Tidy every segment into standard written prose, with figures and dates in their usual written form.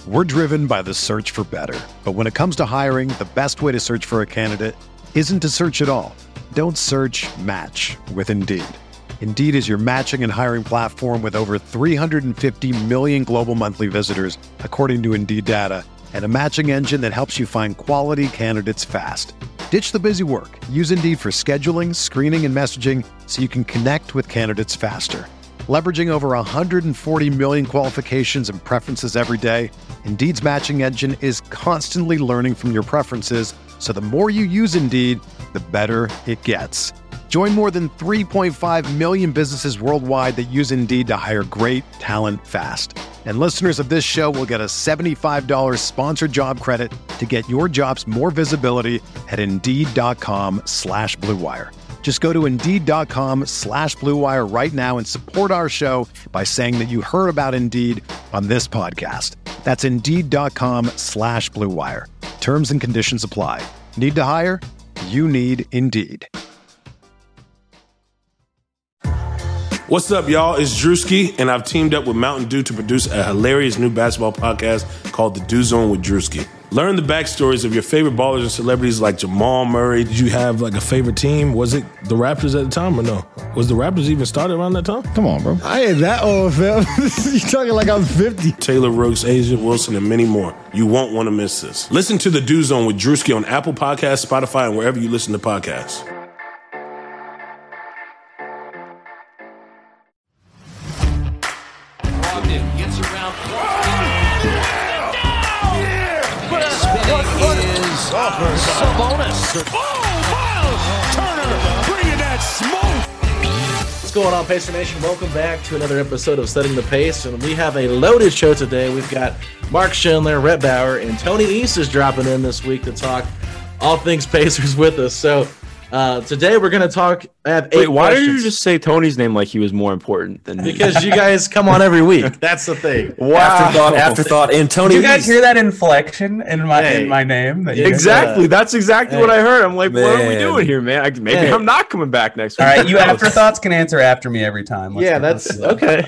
We're driven by the search for better. But when it comes to hiring, the best way to search for a candidate isn't to search at all. Don't search, match with Indeed. Indeed is your matching and hiring platform with over 350 million global monthly visitors, according to Indeed data, and a matching engine that helps you find quality candidates fast. Ditch the busy work. Use Indeed for scheduling, screening, and messaging so you can connect with candidates faster. Leveraging over 140 million qualifications and preferences every day, Indeed's matching engine is constantly learning from your preferences, so the more you use Indeed, the better it gets. Join more than 3.5 million businesses worldwide that use Indeed to hire great talent fast. And listeners of this show will get a $75 sponsored job credit to get your jobs more visibility at Indeed.com/Blue Wire. Just go to Indeed.com/Blue Wire right now and support our show by saying that you heard about Indeed on this podcast. That's Indeed.com/Blue Wire. Terms and conditions apply. Need to hire? You need Indeed. What's up, y'all? It's Drewski, and I've teamed up with Mountain Dew to produce a hilarious new basketball podcast called The Dew Zone with Drewski. Learn the backstories of your favorite ballers and celebrities like Jamal Murray. Did you have like a favorite team? Was it the Raptors at the time or no? Was the Raptors even started around that time? Come on, bro. I ain't that old, fam. You talking like I'm 50. Taylor Rooks, Asia Wilson, and many more. You won't want to miss this. Listen to The Dew Zone with Drewski on Apple Podcasts, Spotify, and wherever you listen to podcasts. Sabonis. Oh, Miles Turner bringing that smoke. What's going on, Pacer Nation? Welcome back to another episode of Setting the Pace, and we have a loaded show today. We've got Mark Schindler, Rhett Bauer, and Tony East is dropping in this week to talk all things Pacers with us. So today we're going to talk. I have 8 why questions. did you just say Tony's name like he was more important than me? Because you guys come on every week. That's the thing. Wow. Afterthought. And Tony, did you guys hear that inflection in my name? That Exactly. That's exactly what I heard. I'm like, Man. what are we doing here, man? Maybe I'm not coming back next week. All right, you afterthoughts can answer after me every time. That's okay.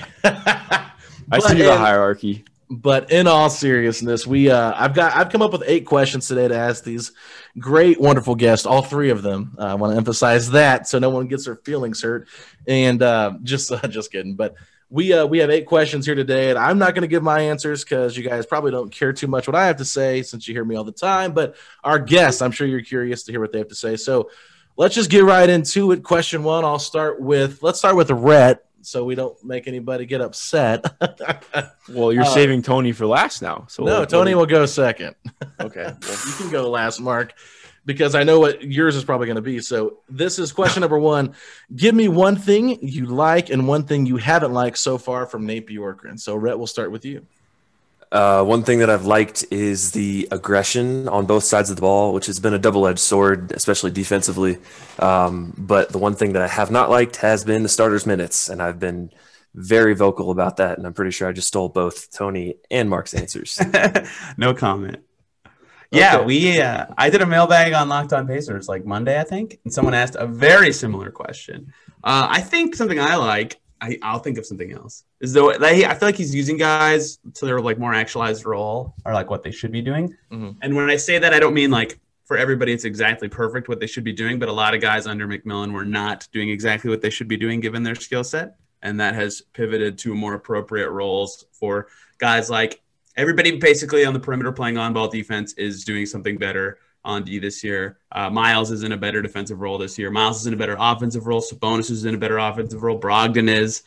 I see the hierarchy. But in all seriousness, I've come up with 8 questions today to ask these great, wonderful guests, all 3 of them. I want to emphasize that so no one gets their feelings hurt. And just kidding. But we have 8 questions here today, and I'm not going to give my answers because you guys probably don't care too much what I have to say since you hear me all the time. But our guests, I'm sure you're curious to hear what they have to say. So let's just get right into it. Question 1, let's start with Rhett, so we don't make anybody get upset. Well, you're saving Tony for last now. So no, Tony will go second. Okay. Well, you can go last, Mark, because I know what yours is probably going to be. So this is question number 1. Give me one thing you like and one thing you haven't liked so far from Nate Bjorkgren. So, Rhett, we'll start with you. one thing that I've liked is the aggression on both sides of the ball, which has been a double-edged sword, especially defensively. But the one thing that I have not liked has been the starters' minutes, and I've been very vocal about that, and I'm pretty sure I just stole both Tony and Mark's answers. No comment. Yeah, I did a mailbag on Locked On Pacers like Monday, I think, and someone asked a very similar question. I think something I like, I'll think of something else, is though I feel like he's using guys to their like more actualized role or like what they should be doing. Mm-hmm. And when I say that, I don't mean like for everybody it's exactly perfect what they should be doing, but a lot of guys under McMillan were not doing exactly what they should be doing given their skill set, and that has pivoted to more appropriate roles for guys like everybody basically on the perimeter playing on-ball defense is doing something better on D this year. Miles is in a better defensive role this year. Miles is in a better offensive role. Sabonis is in a better offensive role. Brogdon is.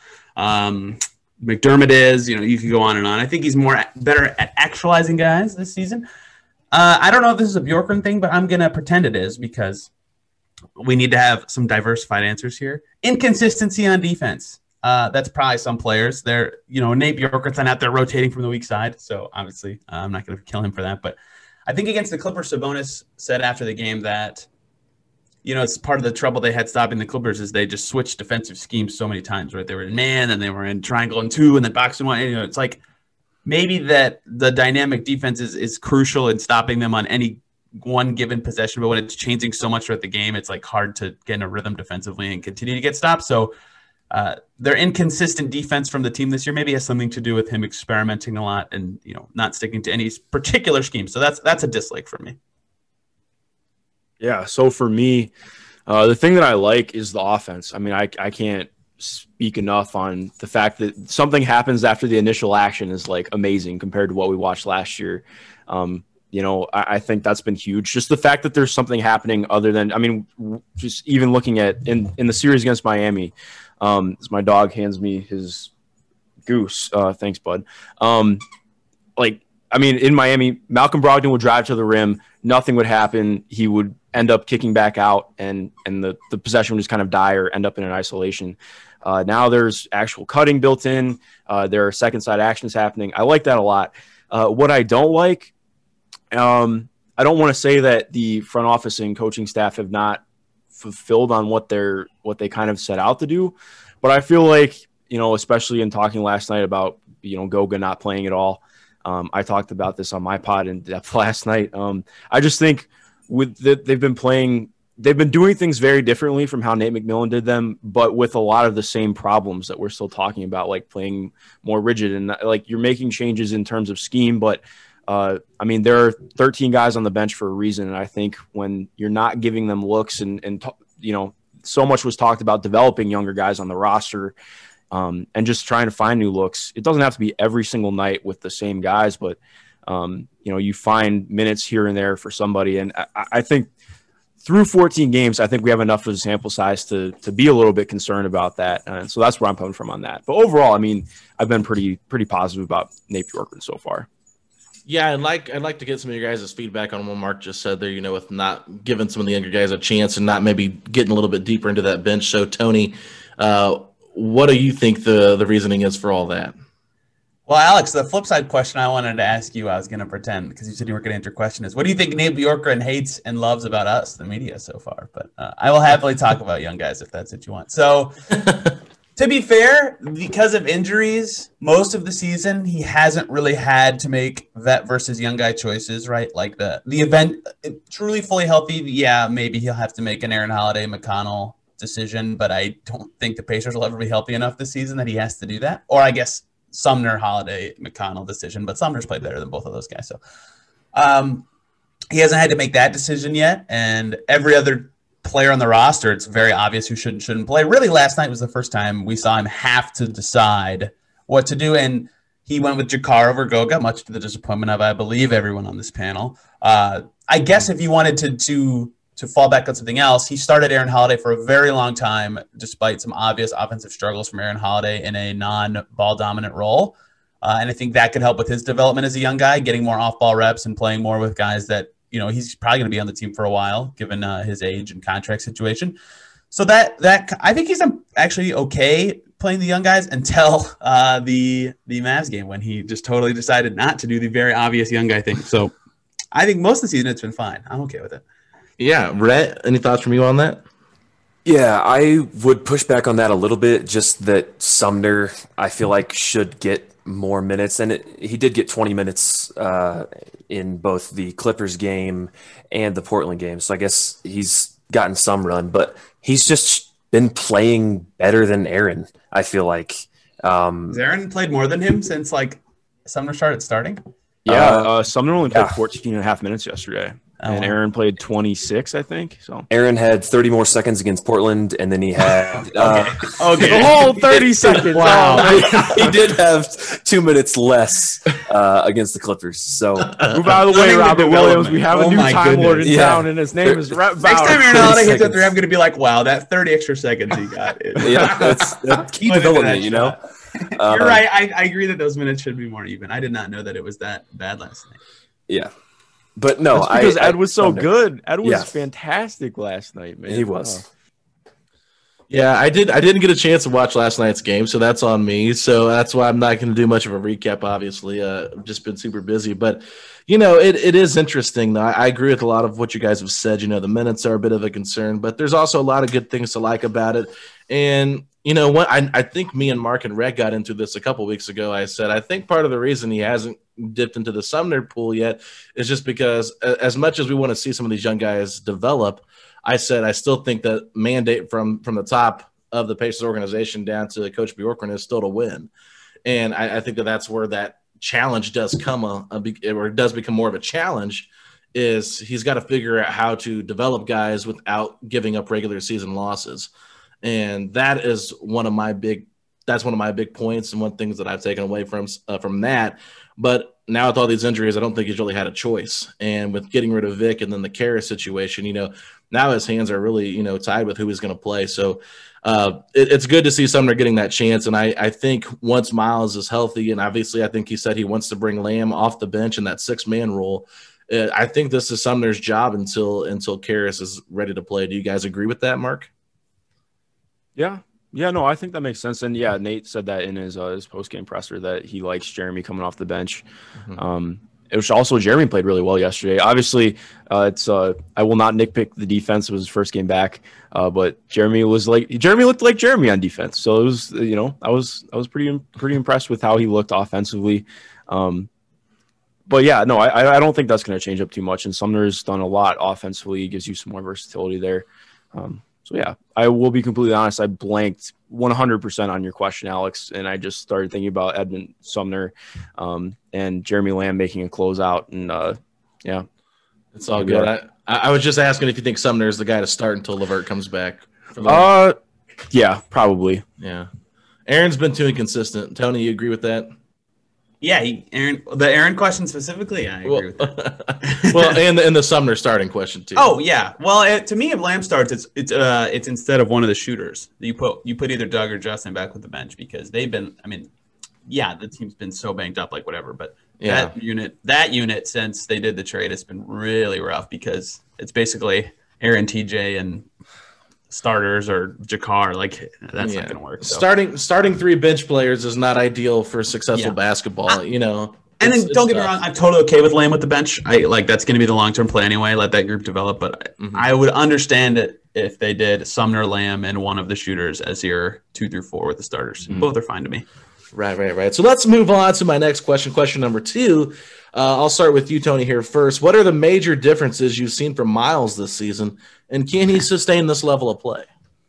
McDermott is. You know, you could go on and on. I think he's better at actualizing guys this season. I don't know if this is a Bjorkgren thing, but I'm going to pretend it is because we need to have some diversified answers here. Inconsistency on defense. That's probably some players. Nate Bjorkgren's out there rotating from the weak side, so obviously I'm not going to kill him for that. But I think against the Clippers, Sabonis said after the game that, it's part of the trouble they had stopping the Clippers is they just switched defensive schemes so many times, right? They were in man, and they were in triangle and 2, and then box and 1. And, it's like maybe that the dynamic defense is crucial in stopping them on any one given possession, but when it's changing so much throughout the game, it's like hard to get in a rhythm defensively and continue to get stopped. So their inconsistent defense from the team this year maybe has something to do with him experimenting a lot and not sticking to any particular scheme. So that's a dislike for me. Yeah. So for me, the thing that I like is the offense. I mean, I can't speak enough on the fact that something happens after the initial action is like amazing compared to what we watched last year. I think that's been huge. Just the fact that there's something happening other than, I mean, just even looking at in the series against Miami, as my dog hands me his goose. Thanks, bud. In Miami, Malcolm Brogdon would drive to the rim. Nothing would happen. He would end up kicking back out, and the possession would just kind of die or end up in an isolation. Now there's actual cutting built in. There are second side actions happening. I like that a lot. What I don't like, I don't want to say that the front office and coaching staff have not fulfilled on what they kind of set out to do, but I feel like, especially in talking last night about, Goga not playing at all. I talked about this on my pod in depth last night. I just think they've been doing things very differently from how Nate McMillan did them, but with a lot of the same problems that we're still talking about, like playing more rigid and like you're making changes in terms of scheme. But there are 13 guys on the bench for a reason. And I think when you're not giving them looks and so much was talked about developing younger guys on the roster, and just trying to find new looks. It doesn't have to be every single night with the same guys, but you find minutes here and there for somebody. And I think through 14 games, I think we have enough of a sample size to be a little bit concerned about that. And so that's where I'm coming from on that. But overall, I mean, I've been pretty positive about Nate Bjorkgren so far. Yeah, I'd like to get some of your guys' feedback on what Mark just said there, with not giving some of the younger guys a chance and not maybe getting a little bit deeper into that bench. So, Tony, what do you think the reasoning is for all that? Well, Alex, the flip side question I wanted to ask you, I was going to pretend because you said you weren't going to answer your question, is what do you think Nate Bjorkgren hates and loves about us, the media, so far? But I will happily talk about young guys if that's what you want. So, to be fair, because of injuries, most of the season, he hasn't really had to make vet versus young guy choices, right? Like the event, truly fully healthy, yeah, maybe he'll have to make an Aaron Holiday, McConnell decision, but I don't think the Pacers will ever be healthy enough this season that he has to do that. Or I guess Sumner, Holiday, McConnell decision, but Sumner's played better than both of those guys. So he hasn't had to make that decision yet. And every other player on the roster, it's very obvious who should and shouldn't play. Really, last night was the first time we saw him have to decide what to do. And he went with Jakar over Goga, much to the disappointment of, I believe, everyone on this panel. I guess if you wanted to fall back on something else, he started Aaron Holiday for a very long time, despite some obvious offensive struggles from Aaron Holiday in a non-ball dominant role. And I think that could help with his development as a young guy, getting more off-ball reps and playing more with guys that, he's probably going to be on the team for a while, given his age and contract situation. So that I think he's actually okay playing the young guys until the Mavs game when he just totally decided not to do the very obvious young guy thing. So I think most of the season it's been fine. I'm okay with it. Yeah, Rhett, any thoughts from you on that? Yeah, I would push back on that a little bit, just that Sumner, I feel like, should get more minutes. And he did get 20 minutes in both the Clippers game and the Portland game. So I guess he's gotten some run, but he's just been playing better than Aaron, I feel like. Has Aaron played more than him since, Sumner started starting? Yeah, Sumner only played 14 and a half minutes yesterday. And Aaron played 26, I think. So Aaron had 30 more seconds against Portland, and then he had the whole 30 seconds. Wow, he did have 2 minutes less against the Clippers. So move out of the way, Robert Williams. We have a new Time Lord in town, and his name is Rhett Bauer. Next time Aaron Holiday hits up 3, I'm going to be like, "Wow, that 30 extra seconds he got." That's key development, You're right. I agree that those minutes should be more even. I did not know that it was that bad last night. Yeah. But no, that's because Ed was so good. Ed was fantastic last night, man. He was. Yeah, I didn't get a chance to watch last night's game, so that's on me. So that's why I'm not going to do much of a recap, obviously. I've just been super busy. But, it is interesting. I agree with a lot of what you guys have said. The minutes are a bit of a concern, but there's also a lot of good things to like about it. And, what I think me and Mark and Rhett got into this a couple weeks ago. I said, I think part of the reason he hasn't dipped into the Sumner pool yet is just because as much as we want to see some of these young guys develop, I said I still think that mandate from the top of the Pacers organization down to Coach Bjorkgren is still to win. And I think that's where that challenge does come or it does become more of a challenge, is he's got to figure out how to develop guys without giving up regular season losses. And that is one of my big points and one of the things that I've taken away from that. But now with all these injuries, I don't think he's really had a choice. And with getting rid of Vic and then the Karras situation, now his hands are really, tied with who he's going to play. So it's good to see Sumner getting that chance. And I think once Miles is healthy, and obviously I think he said he wants to bring Lamb off the bench in that 6-man role, I think this is Sumner's job until Karras is ready to play. Do you guys agree with that, Mark? Yeah, no, I think that makes sense. And yeah, Nate said that in his post-game presser that he likes Jeremy coming off the bench. It was also Jeremy played really well yesterday. Obviously, I will not nitpick the defense. It was his first game back, but Jeremy looked like Jeremy on defense. So it was, I was pretty impressed with how he looked offensively. But yeah, no, I don't think that's going to change up too much. And Sumner's done a lot offensively. He gives you some more versatility there. So yeah, I will be completely honest. I blanked 100% on your question, Alex, and I just started thinking about Edmund Sumner and Jeremy Lamb making a closeout. And yeah, it's all good. I was just asking if you think Sumner is the guy to start until LeVert comes back. Yeah, probably. Yeah, Aaron's been too inconsistent. Tony, you agree with that? Yeah, the Aaron question specifically, I agree with that. Well, and the Sumner starting question too. Oh yeah, well, to me, if Lamb starts, it's instead of one of the shooters. You put either Doug or Justin back with the bench because they've been. I mean, yeah, the team's been so banged up, like whatever. But that unit since they did the trade, it's been really rough because it's basically Aaron, TJ, and starters or Jakar. Like that's not going to work. So. Starting 3 bench players is not ideal for successful basketball. And then don't get me wrong, I'm totally okay with Lamb with the bench. That's going to be the long term play anyway. Let that group develop. But I would understand it if they did Sumner, Lamb, and one of the shooters as your 2 through 4 with the starters. Both are fine to me. Right. So let's move on to my next question. Question number 2. I'll start with you, Tony, here first. What are the major differences you've seen from Miles this season, and can he sustain this level of play?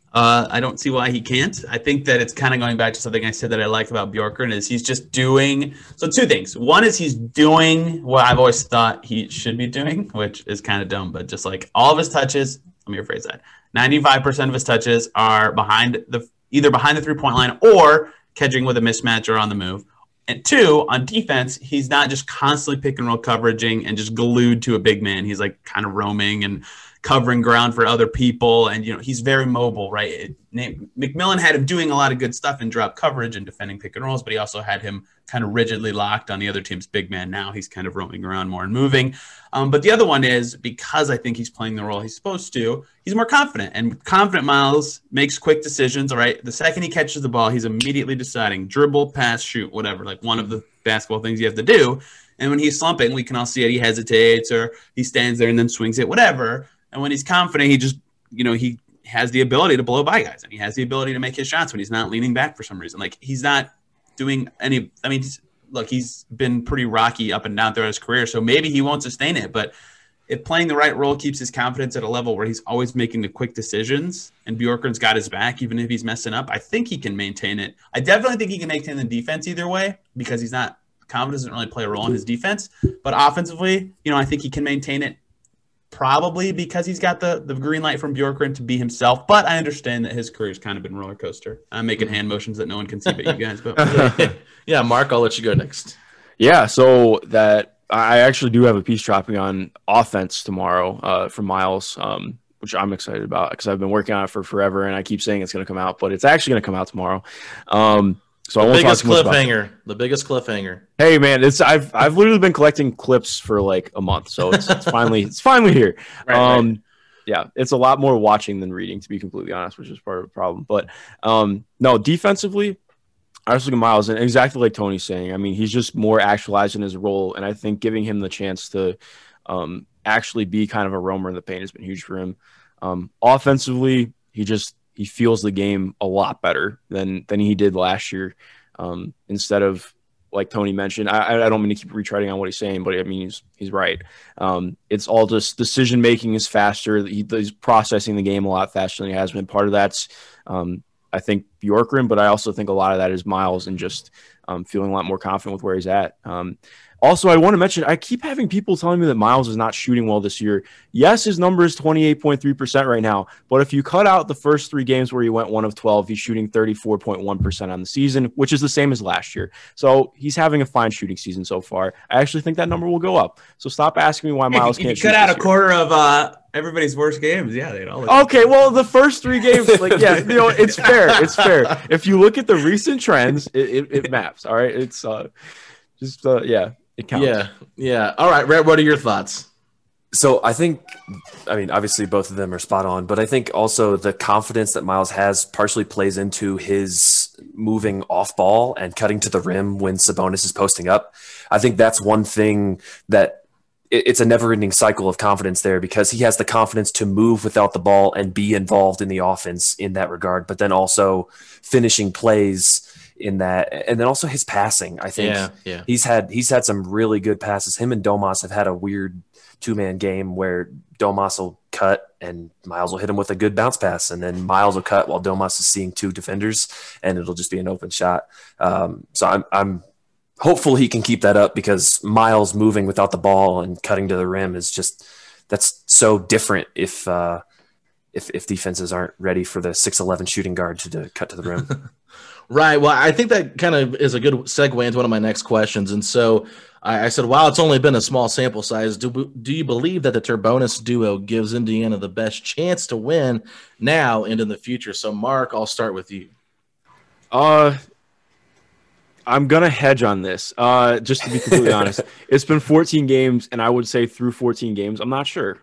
I don't see why he can't. I think that it's kind of going back to something I said that I like about Bjorkgren is he's just doing – so 2 things. One is he's doing what I've always thought he should be doing, which is kind of dumb, but just like all of his touches – let me rephrase that. 95% of his touches are either behind the 3-point line or catching with a mismatch or on the move. And 2, on defense, he's not just constantly pick and roll coveraging and just glued to a big man. He's like kind of roaming and covering ground for other people. And, he's very mobile, right? McMillan had him doing a lot of good stuff in drop coverage and defending pick and rolls, but he also had him kind of rigidly locked on the other team's big man. Now he's kind of roaming around more and moving. But the other one is because I think he's playing the role he's supposed to, he's more confident. And confident Miles makes quick decisions, all right? The second he catches the ball, he's immediately deciding dribble, pass, shoot, whatever, like one of the basketball things you have to do. And when he's slumping, we can all see it. He hesitates or he stands there and then swings it, whatever. And when he's confident, he just, he has the ability to blow by guys and he has the ability to make his shots when he's not leaning back for some reason. Like he's not doing any, he's been pretty rocky up and down throughout his career. So maybe he won't sustain it, but if playing the right role keeps his confidence at a level where he's always making the quick decisions and Bjorkgren's got his back, even if he's messing up, I think he can maintain it. I definitely think he can maintain the defense either way because confidence doesn't really play a role in his defense, but offensively, I think he can maintain it. Probably because he's got the green light from Bjorkgren to be himself, but I understand that his career's kind of been roller coaster. I'm making hand motions that no one can see but you guys. But yeah, Mark, I'll let you go next. Yeah, so that I actually do have a piece dropping on offense tomorrow from Miles, which I'm excited about because I've been working on it for forever, and I keep saying it's going to come out, but it's actually going to come out tomorrow. So I won't talk too much about it. The biggest cliffhanger. Hey man, I've literally been collecting clips for like a month, so it's finally here. Right. Yeah, it's a lot more watching than reading, to be completely honest, which is part of the problem. But no, defensively, I was looking at Miles, and exactly like Tony's saying, I mean, he's just more actualized in his role, and I think giving him the chance to actually be kind of a roamer in the paint has been huge for him. Offensively, he feels the game a lot better than he did last year. Instead of, like Tony mentioned, I don't mean to keep retreading on what he's saying, but I mean, he's right. It's all just decision-making is faster. He's processing the game a lot faster than he has been. Part of that's, I I think Bjorkgren, but I also think a lot of that is Miles and just feeling a lot more confident with where he's at. Also, I want to mention, I keep having people telling me that Miles is not shooting well this year. Yes, his number is 28.3% right now, but if you cut out the first 3 games where he went 1 of 12, he's shooting 34.1% on the season, which is the same as last year. So he's having a fine shooting season so far. I actually think that number will go up. So stop asking me why Miles can't shoot. Cut out a quarter of everybody's worst games. Yeah, they'd all. Okay, well, the first 3 games, it's fair. It's fair. If you look at the recent trends, it maps. All right, it's yeah. It counts. Yeah. All right, Rhett, what are your thoughts? So I think, obviously both of them are spot on, but I think also the confidence that Miles has partially plays into his moving off ball and cutting to the rim when Sabonis is posting up. I think that's one thing that it's a never-ending cycle of confidence there, because he has the confidence to move without the ball and be involved in the offense in that regard, but then also finishing plays in that, and then also his passing. I think he's had some really good passes. Him and Domas have had a weird 2-man game where Domas will cut and Miles will hit him with a good bounce pass, and then Miles will cut while Domas is seeing 2 defenders, and it'll just be an open shot. So I'm hopeful he can keep that up, because Miles moving without the ball and cutting to the rim is just, that's so different if defenses aren't ready for the 6'11" shooting guard to cut to the rim. Right. Well, I think that kind of is a good segue into one of my next questions. And so I said, while it's only been a small sample size, do you believe that the Turbonis duo gives Indiana the best chance to win now and in the future? So, Mark, I'll start with you. I'm going to hedge on this, just to be completely honest. It's been 14 games, and I would say through 14 games, I'm not sure.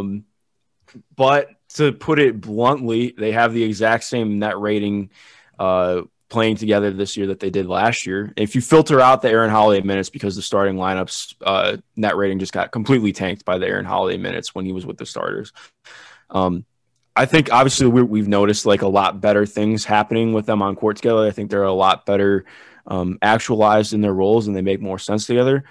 But to put it bluntly, they have the exact same net rating playing together this year that they did last year. If you filter out the Aaron Holiday minutes, because the starting lineups net rating just got completely tanked by the Aaron Holiday minutes when he was with the starters. I think obviously we've noticed like a lot better things happening with them on court together. I think they're a lot better actualized in their roles, and they make more sense together.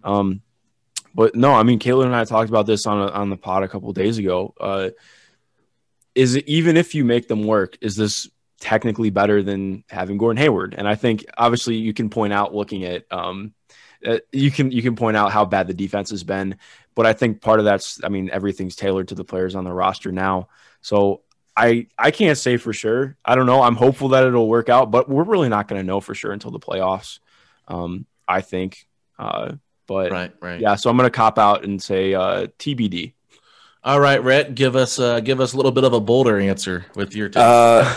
But no, I mean, Caitlin and I talked about this on the pod a couple of days ago. Is it, even if you make them work, is this technically better than having Gordon Hayward? And I think obviously you can point out, looking at you can point out how bad the defense has been, but I think part of that's, I mean, everything's tailored to the players on the roster now. So I can't say for sure. I don't know. I'm hopeful that it'll work out, but we're really not going to know for sure until the playoffs. I think. But right. Yeah, so I'm going to cop out and say TBD. All right, Rhett, give us a little bit of a bolder answer with your take.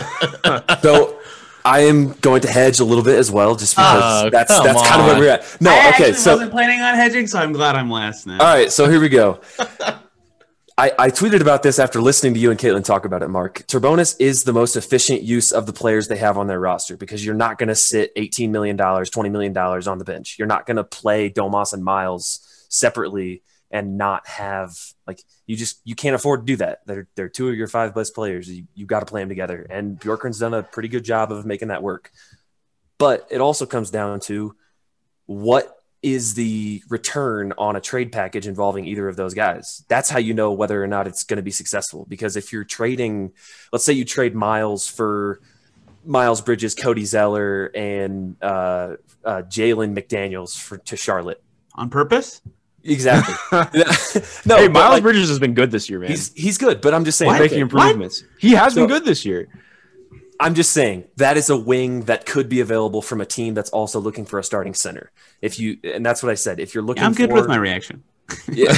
So I am going to hedge a little bit as well, just because that's kind of where we're at. No, I wasn't planning on hedging, so I'm glad I'm last now. All right, so here we go. I tweeted about this after listening to you and Caitlin talk about it, Mark. Turbonis is the most efficient use of the players they have on their roster, because you're not going to sit $18 million, $20 million on the bench. You're not going to play Domas and Miles separately and not have, like, you can't afford to do that. They're 2 of your 5 best players. You got to play them together. And Bjorkgren's done a pretty good job of making that work. But it also comes down to, what is the return on a trade package involving either of those guys? That's how you know whether or not it's going to be successful. Because if you're trading, let's say you trade Miles for Miles Bridges, Cody Zeller, and Jalen McDaniels to Charlotte. On purpose? Exactly. No, hey, Miles Bridges has been good this year, man. He's good, but I'm just saying, making improvements. What? He has been good this year. I'm just saying that is a wing that could be available from a team that's also looking for a starting center. And that's what I said. If you're looking, I'm good with my reaction. Yeah.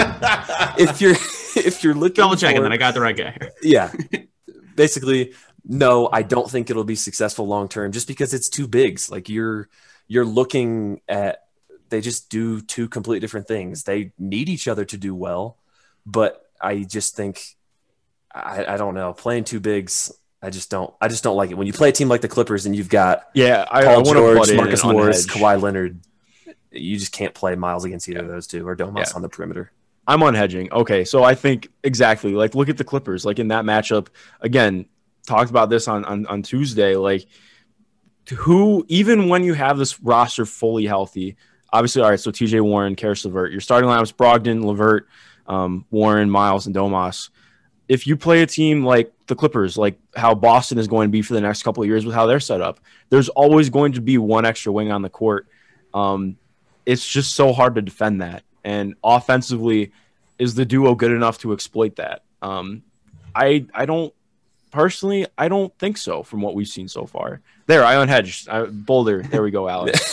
if you're looking, double checking that I got the right guy here. Yeah. Basically, no, I don't think it'll be successful long term, just because it's two bigs. Like you're looking at, they just do 2 completely different things. They need each other to do well, but I just think, I don't know, playing 2 bigs, I just don't like it. When you play a team like the Clippers and you've got Paul George, Marcus Morris, Kawhi Leonard, you just can't play Miles against either of those two, or Domas on the perimeter. I'm on hedging. Okay, so I think exactly, like, look at the Clippers. Like in that matchup, again, talked about this on Tuesday, like, who, even when you have this roster fully healthy, obviously, all right, so TJ Warren, Karis LeVert, your starting lineups, Brogdon, LeVert, Warren, Miles, and Domas. If you play a team like the Clippers, like how Boston is going to be for the next couple of years with how they're set up. There's always going to be one extra wing on the court. It's just so hard to defend that. And offensively, is the duo good enough to exploit that? I don't personally. I don't think so from what we've seen so far. There, I unhedged. Boulder. There we go, Alex.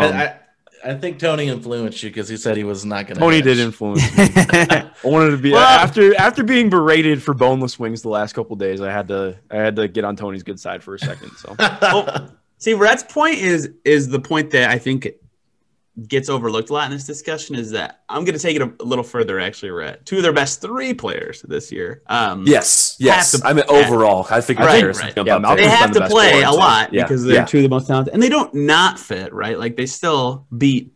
I think Tony influenced you because he said he was not going to. Tony did influence me. I wanted to be after being berated for boneless wings the last couple of days. I had to get on Tony's good side for a second. So, see, Rhett's point is the point that I think gets overlooked a lot in this discussion. Is that I'm going to take it a little further. Actually, Rhett, 2 of their best 3 players this year. Yes. I mean, overall, I think right. They have to play a lot because they're 2 of the most talented, and they don't not fit, right? Like they still beat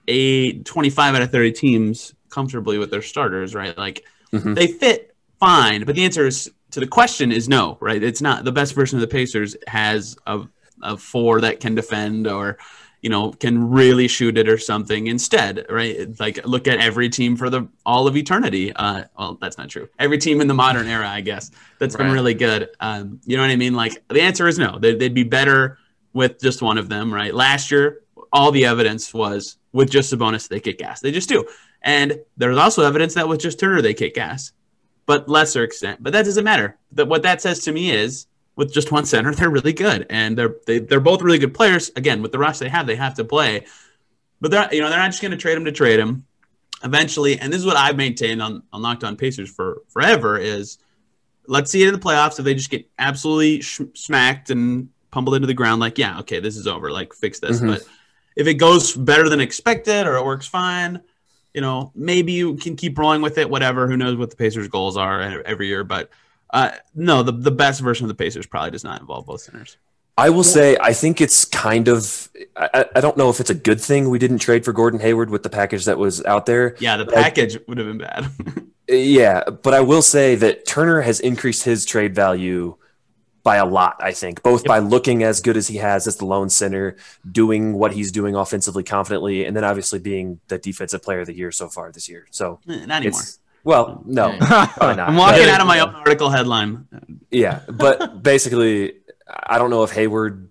25 out of 30 teams comfortably with their starters, right? Like they fit fine, but the answer to the question is no, right? It's not. The best version of the Pacers has a 4 that can defend or can really shoot it or something instead, right? Like look at every team for all of eternity. Well, that's not true. Every team in the modern era, I guess, that's been really good. You know what I mean? Like the answer is no. They'd be better with just one of them, right? Last year, all the evidence was with just Sabonis, they kick ass. They just do. And there's also evidence that with just Turner, they kick ass, but lesser extent. But that doesn't matter. What that says to me is, with just one center, they're really good, and they're both really good players. Again, with the rush they have to play. But they're not just going to trade him eventually. And this is what I've maintained on Locked On Pacers for forever: is let's see it in the playoffs. If they just get absolutely smacked and pummeled into the ground, like okay, this is over. Like fix this. But if it goes better than expected or it works fine, maybe you can keep rolling with it. Whatever. Who knows what the Pacers' goals are every year, but. No, the best version of the Pacers probably does not involve both centers. I will say I think it's kind of I don't know if it's a good thing we didn't trade for Gordon Hayward with the package that was out there. Yeah, the package would have been bad. Yeah, but I will say that Turner has increased his trade value by a lot, I think, both by looking as good as he has as the lone center, doing what he's doing offensively confidently, and then obviously being the defensive player of the year so far this year. So not anymore. Well, no, probably not. I'm walking out of my own article headline. Yeah, but basically, I don't know if Hayward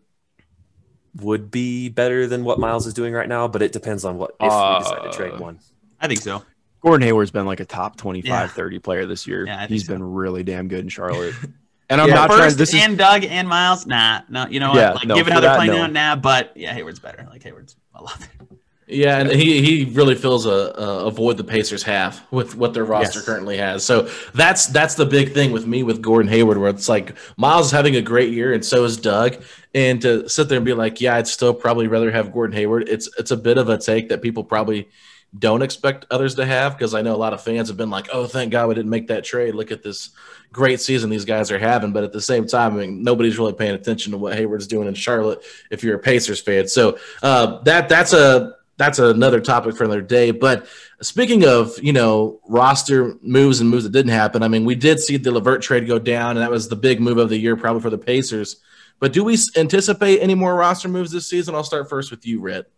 would be better than what Miles is doing right now, but it depends on if we decide to trade one. I think so. Gordon Hayward's been like a top 25, 30 player this year. Yeah, he's been really damn good in Charlotte. And I'm not trying. This and Doug and Miles, no. You know what? Like, given how they're playing now, but Hayward's better. Like Hayward's a lot better. Yeah, and he really fills a void the Pacers have with what their roster currently has. So that's the big thing with me with Gordon Hayward, where it's like Miles is having a great year and so is Doug. And to sit there and be like, I'd still probably rather have Gordon Hayward. It's a bit of a take that people probably don't expect others to have, because I know a lot of fans have been like, oh, thank God we didn't make that trade. Look at this great season these guys are having. But at the same time, I mean, nobody's really paying attention to what Hayward's doing in Charlotte if you're a Pacers fan. So that's another topic for another day. But speaking of, roster moves and moves that didn't happen, I mean, we did see the LeVert trade go down, and that was the big move of the year probably for the Pacers. But do we anticipate any more roster moves this season? I'll start first with you, Rhett.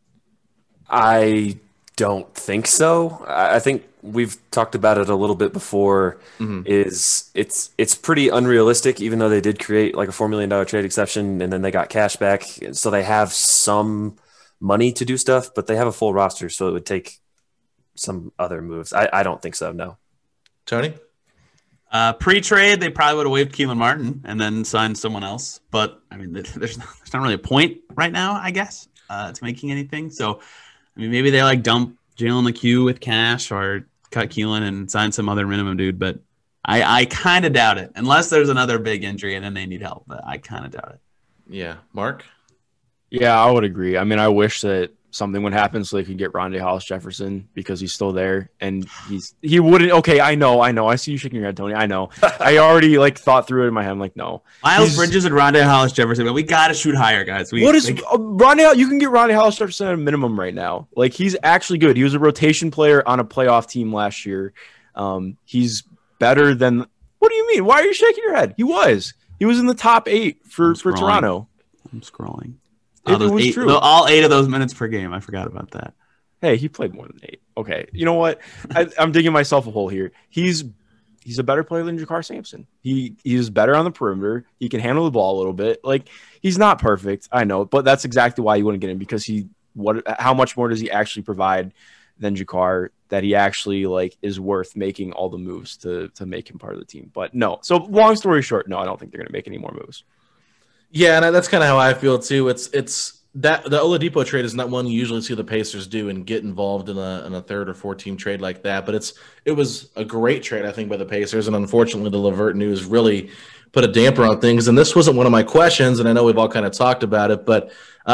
I don't think so. I think we've talked about it a little bit before. Is it's pretty unrealistic, even though they did create like a $4 million trade exception and then they got cash back. So they have some money to do stuff, but they have a full roster, so it would take some other moves. I don't think so, no. Tony? Pre-trade, they probably would have waived Keelan Martin and then signed someone else. But, I mean, there's not really a point right now, I guess, to making anything. So, I mean, maybe they, dump Jalen McHugh with cash or cut Keelan and sign some other minimum dude. But I kind of doubt it, unless there's another big injury and then they need help. But I kind of doubt it. Yeah. Mark? Yeah, I would agree. I mean, I wish that something would happen so they could get Rondae Hollis-Jefferson, because he's still there and he wouldn't. Okay, I know. I see you shaking your head, Tony. I know. I already thought through it in my head. I'm like, no. Miles Bridges and Rondae Hollis-Jefferson, but we got to shoot higher, guys. Rondae? You can get Rondae Hollis-Jefferson at a minimum right now. He's actually good. He was a rotation player on a playoff team last year. He's better than. What do you mean? Why are you shaking your head? He was in the top 8 for Toronto. I'm scrolling. It was true. All 8 of those minutes per game. I forgot about that. Hey, he played more than 8. Okay. You know what? I'm digging myself a hole here. He's he's a better player than Jakar Sampson. He's better on the perimeter. He can handle the ball a little bit. Like, he's not perfect, I know, but that's exactly why you want to get him, because how much more does he actually provide than Jakar that he actually like is worth making all the moves to make him part of the team. But no. So long story short, no, I don't think they're going to make any more moves. Yeah, and that's kind of how I feel too. It's that the Oladipo trade is not one you usually see the Pacers do and get involved in a third or fourth team trade like that. But it was a great trade, I think, by the Pacers, and unfortunately, the LeVert news really put a damper on things. And this wasn't one of my questions, and I know we've all kind of talked about it, but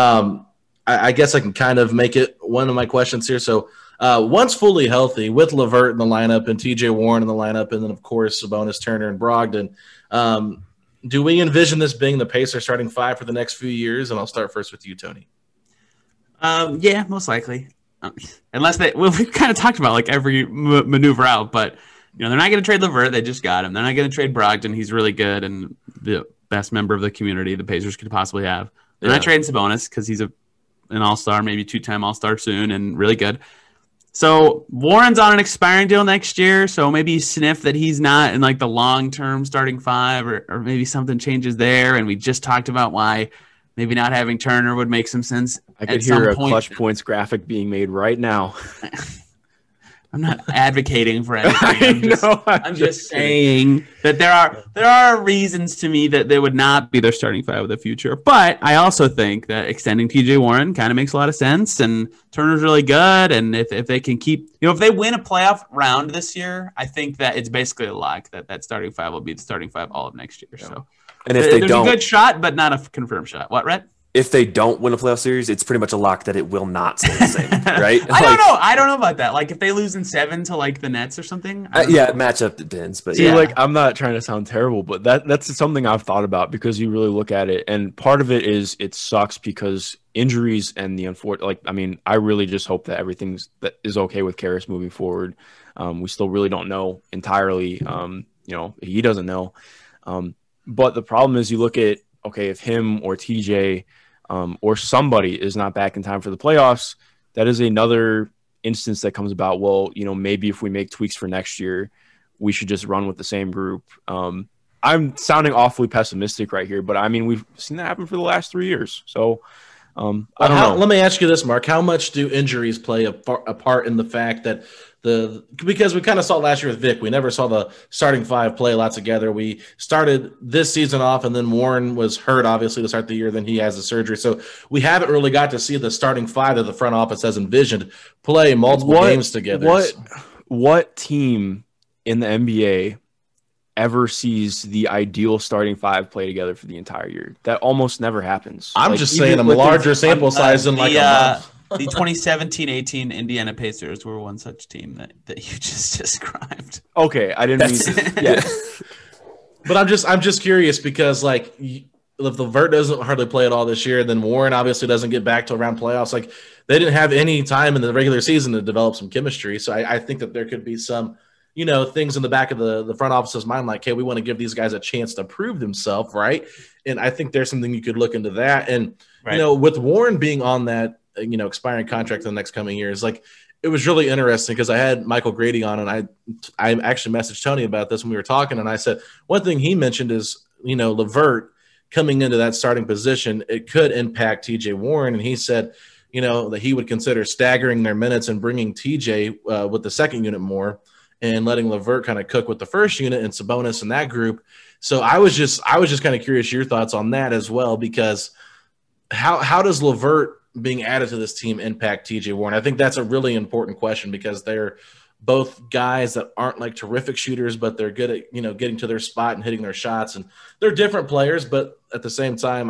I guess I can kind of make it one of my questions here. So once fully healthy, with LeVert in the lineup and TJ Warren in the lineup, and then of course Sabonis, Turner, and Brogdon. Do we envision this being the Pacers starting five for the next few years? And I'll start first with you, Tony. Yeah, most likely. Unless we've kind of talked about like every maneuver out, but they're not going to trade LeVert. They just got him. They're not going to trade Brogdon. He's really good and the best member of the community the Pacers could possibly have. They're not trading Sabonis because he's an all-star, maybe two-time all-star soon and really good. So Warren's on an expiring deal next year, so maybe sniff that he's not in like the long-term starting five, or maybe something changes there. And we just talked about why maybe not having Turner would make some sense. I could hear a Clutch Points graphic being made right now. I'm not advocating for anything. I'm just saying that there are reasons to me that they would not be their starting five of the future. But I also think that extending TJ Warren kind of makes a lot of sense, and Turner's really good. And if they can keep, if they win a playoff round this year, I think that it's basically a lock that starting five will be the starting five all of next year. Yeah. So, and if there's a good shot, but not a confirmed shot. What, Rhett? If they don't win a playoff series, it's pretty much a lock that it will not stay the same, right? I don't know about that. Like if they lose in 7 to like the Nets or something. Matchup depends, but See, like I'm not trying to sound terrible, but that's something I've thought about, because you really look at it, and part of it is it sucks because injuries and the unfortunate. I really just hope that that is okay with Caris moving forward. We still really don't know entirely. He doesn't know, but the problem is you look at if him or TJ. Or somebody is not back in time for the playoffs, that is another instance that comes about. Well, maybe if we make tweaks for next year, we should just run with the same group. I'm sounding awfully pessimistic right here, but we've seen that happen for the last 3 years. So I don't know. Let me ask you this, Mark. How much do injuries play a part in the fact that because we kind of saw last year with Vic, we never saw the starting five play a lot together. We started this season off, and then Warren was hurt, obviously, to start the year. Then he has the surgery. So we haven't really got to see the starting five that the front office has envisioned play multiple games together. What team in the NBA ever sees the ideal starting five play together for the entire year? That almost never happens. I'm just saying a larger sample size than like a month. The 2017-18 Indiana Pacers were one such team that you just described. Okay, I didn't mean to. Yeah. But I'm just curious because if LeVert doesn't hardly play at all this year, then Warren obviously doesn't get back to around playoffs. Like they didn't have any time in the regular season to develop some chemistry. So I think that there could be some, things in the back of the front office's mind, like, hey, we want to give these guys a chance to prove themselves, right? And I think there's something you could look into that. And with Warren being on that, expiring contract in the next coming years, like it was really interesting because I had Michael Grady on, and I actually messaged Tony about this when we were talking, and I said one thing he mentioned is LeVert coming into that starting position, it could impact TJ Warren, and he said that he would consider staggering their minutes and bringing TJ with the second unit more and letting LeVert kind of cook with the first unit and Sabonis in that group. So I was just kind of curious your thoughts on that as well, because how does LeVert being added to this team impact TJ Warren? I think that's a really important question because they're both guys that aren't like terrific shooters, but they're good at, getting to their spot and hitting their shots, and they're different players, but at the same time,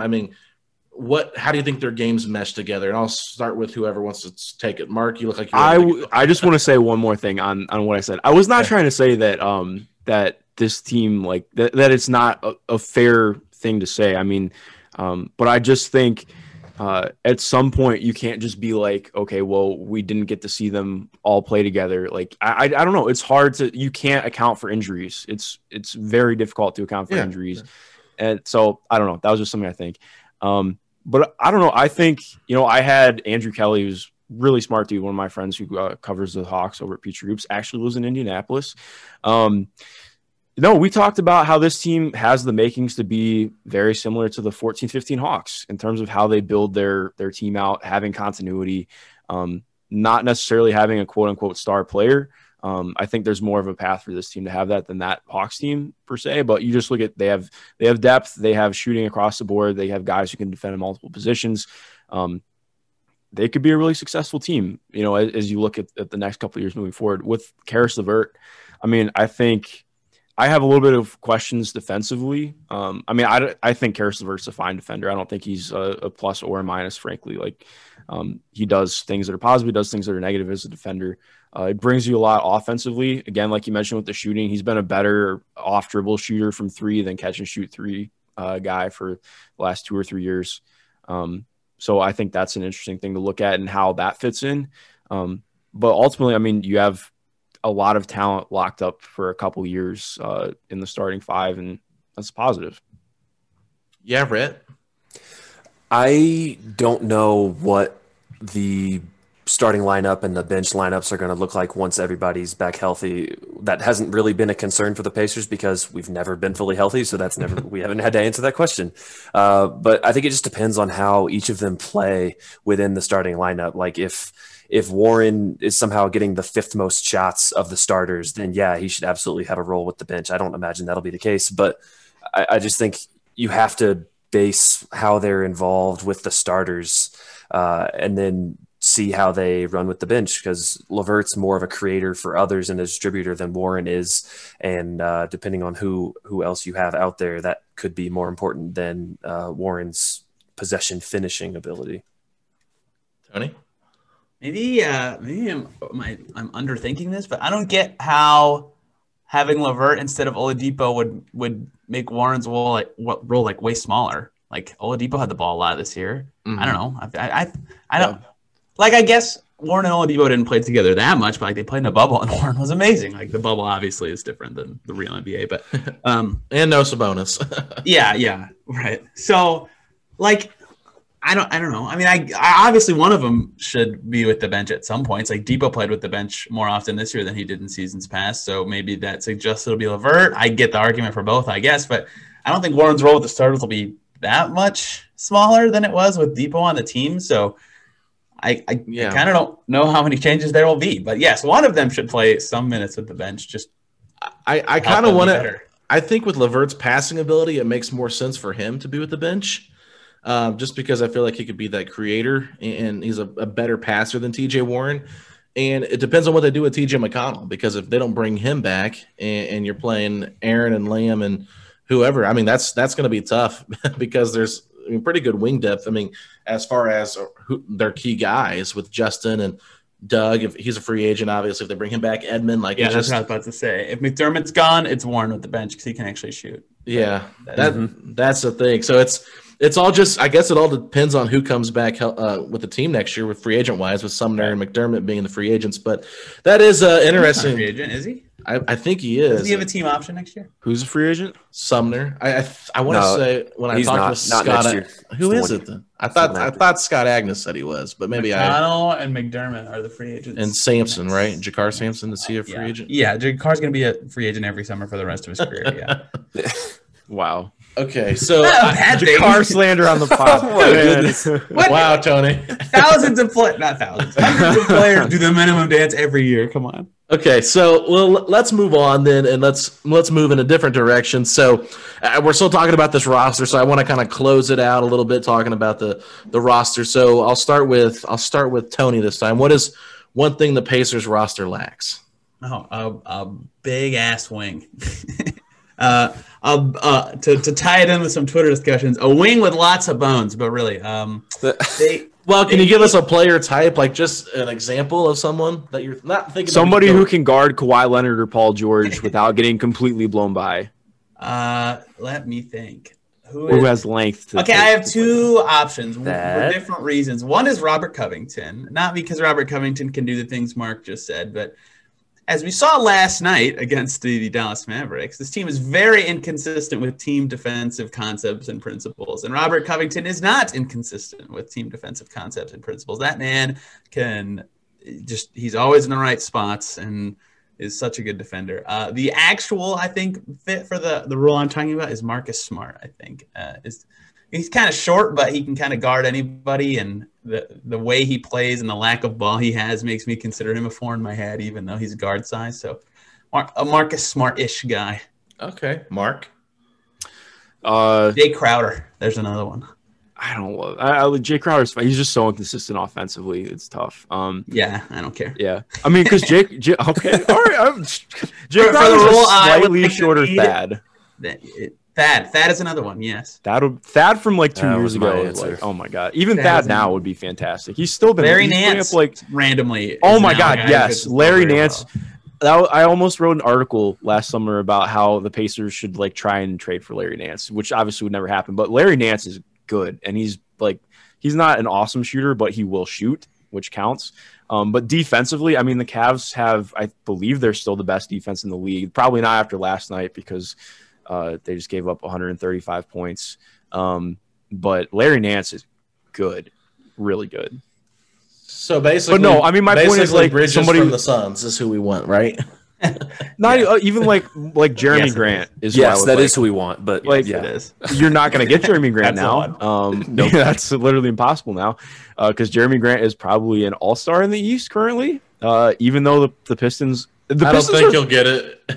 how do you think their games mesh together? And I'll start with whoever wants to take it. Mark, you look like I just want to say one more thing on what I said. I was not trying to say that that this team that it's not a fair thing to say. But I just think at some point you can't just be like, okay, well, we didn't get to see them all play together. Like I don't know. It's hard you can't account for injuries. It's very difficult to account for injuries. And so I don't know. That was just something I think. But I don't know. I think, I had Andrew Kelly, who's really smart dude, one of my friends who covers the Hawks over at Peach Groups, actually lives in Indianapolis. No, we talked about how this team has the makings to be very similar to the 14-15 Hawks in terms of how they build their team out, having continuity, not necessarily having a quote-unquote star player. I think there's more of a path for this team to have that than that Hawks team per se, but you just look at they have depth, they have shooting across the board, they have guys who can defend in multiple positions. They could be a really successful team, as you look at the next couple of years moving forward. With Caris LeVert, I mean, I think I have a little bit of questions defensively. I think Caris LeVert's a fine defender. I don't think he's a plus or a minus, frankly. He does things that are positive, he does things that are negative as a defender. It brings you a lot offensively. Again, like you mentioned with the shooting, he's been a better off-dribble shooter from three than catch-and-shoot three guy for the last 2 or 3 years. So I think that's an interesting thing to look at and how that fits in. But ultimately, I mean, you have a lot of talent locked up for a couple years in the starting five, and that's positive. Yeah, Brett. I don't know what the starting lineup and the bench lineups are going to look like once everybody's back healthy. That hasn't really been a concern for the Pacers because we've never been fully healthy. So we haven't had to answer that question. But I think it just depends on how each of them play within the starting lineup. Like if Warren is somehow getting the 5th most shots of the starters, then yeah, he should absolutely have a role with the bench. I don't imagine that'll be the case, but I just think you have to base how they're involved with the starters and then see how they run with the bench, because LeVert's more of a creator for others and a distributor than Warren is. And depending on who else you have out there, that could be more important than Warren's possession finishing ability. Tony? Maybe I'm underthinking this, but I don't get how having LeVert instead of Oladipo would make Warren's role way smaller. Like Oladipo had the ball a lot this year. Mm-hmm. I don't know. I don't like. I guess Warren and Oladipo didn't play together that much, but they played in a bubble, and Warren was amazing. Like the bubble obviously is different than the real NBA, but and no Sabonis. yeah, right. So I don't know. I mean, I obviously one of them should be with the bench at some points. Like Depot played with the bench more often this year than he did in seasons past. So maybe that suggests it'll be LeVert. I get the argument for both, I guess, but I don't think Warren's role with the starters will be that much smaller than it was with Depot on the team. So I kind of don't know how many changes there will be. But yes, one of them should play some minutes with the bench. Just I kind of want to. I think with LeVert's passing ability, it makes more sense for him to be with the bench. Just because I feel like he could be that creator, and he's a better passer than TJ Warren. And it depends on what they do with TJ McConnell, because if they don't bring him back and you're playing Aaron and Lamb and whoever, I mean, that's going to be tough because there's pretty good wing depth. I mean, as far as their key guys with Justin and Doug, if he's a free agent, obviously, if they bring him back, Edmond, that's what I was about to say. If McDermott's gone, it's Warren with the bench because he can actually shoot. Yeah, that's the thing. So it's all just, I guess it all depends on who comes back with the team next year with free agent wise, with Sumner and McDermott being the free agents. But that is interesting. Free agent, is he? I think he is. Does he have a team option next year? Who's a free agent? Sumner. I want to say when I talked with Scott. Who is it then? I thought Scott Agnes said he was, but maybe McConnell and McDermott are the free agents. And Sampson, right? Jakar Sampson, is he a free agent? Yeah, Jakar's going to be a free agent every summer for the rest of his career. Yeah. Wow. Okay, so Jakar slander on the pod. Wow, Tony. Hundreds of players do the minimum dance every year. Come on. Okay, so let's move on then, and let's move in a different direction. So we're still talking about this roster, so I want to kind of close it out a little bit, talking about the roster. So I'll start with Tony this time. What is one thing the Pacers roster lacks? A big ass wing. To tie it in with some Twitter discussions, a wing with lots of bones, but really, can you give us a player type, like just an example of someone that you're not thinking? Somebody who can guard Kawhi Leonard or Paul George without getting completely blown by. Let me think. Who has length? I have two options for different reasons. One is Robert Covington, not because Robert Covington can do the things Mark just said, but as we saw last night against the Dallas Mavericks, this team is very inconsistent with team defensive concepts and principles. And Robert Covington is not inconsistent with team defensive concepts and principles. That man he's always in the right spots. And is such a good defender. The actual, I think, fit for the role I'm talking about is Marcus Smart. I think he's kind of short, but he can kind of guard anybody, and the way he plays and the lack of ball he has makes me consider him a 4 in my head, even though he's guard size. So a Marcus Smart-ish guy. Okay, Mark. Jay Crowder. There's another one. I don't love Jay Crowder's fine. He's just so inconsistent offensively. It's tough. Yeah, I don't care. Yeah, I mean, because Jake okay, all right. Jay Crowder's a slightly shorter Thad. Thad is another one. Yes, Thad from like 2 years ago was like, oh my god. Even Thad now would be fantastic. He's still been Larry Nance up like randomly. Oh my god, yes, Larry Nance. I almost wrote an article last summer about how the Pacers should like try and trade for Larry Nance, which obviously would never happen. But Larry Nance is good, and he's not an awesome shooter, but he will shoot, which counts. But defensively, I mean, the Cavs have, I believe, they're still the best defense in the league. Probably not after last night because they just gave up 135 points. But Larry Nance is good, really good. So basically, but no, I mean, my point is like Bridges somebody from the Suns is who we want, right? Not even like Jeremy Grant is. Yes, that is who we want. But like, it is. You're not going to get Jeremy Grant now. Nope. That's literally impossible now because Jeremy Grant is probably an all-star in the East currently. Even though the Pistons, I don't think he'll get it.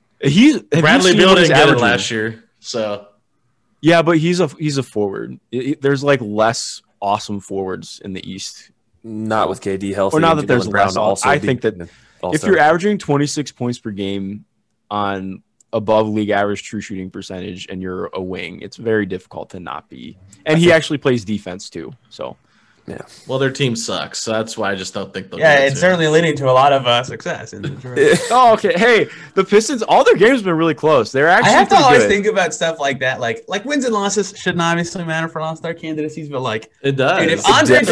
Bradley Beal didn't get it last year, so yeah, but he's a forward. There's like less awesome forwards in the East. Not with KD healthy. Or not that there's less. I think that all-star. If you're averaging 26 points per game on above league average true shooting percentage and you're a wing, it's very difficult to not be. And he actually plays defense too. So, yeah. Well, their team sucks, so that's why I just don't think they'll. Yeah, it's certainly leading to a lot of success in the draft. Oh, okay. Hey, the Pistons, all their games have been really close. They're actually. I have to always good. think about stuff like that, like wins and losses shouldn't obviously matter for all-star candidacies, but like it does. Dude,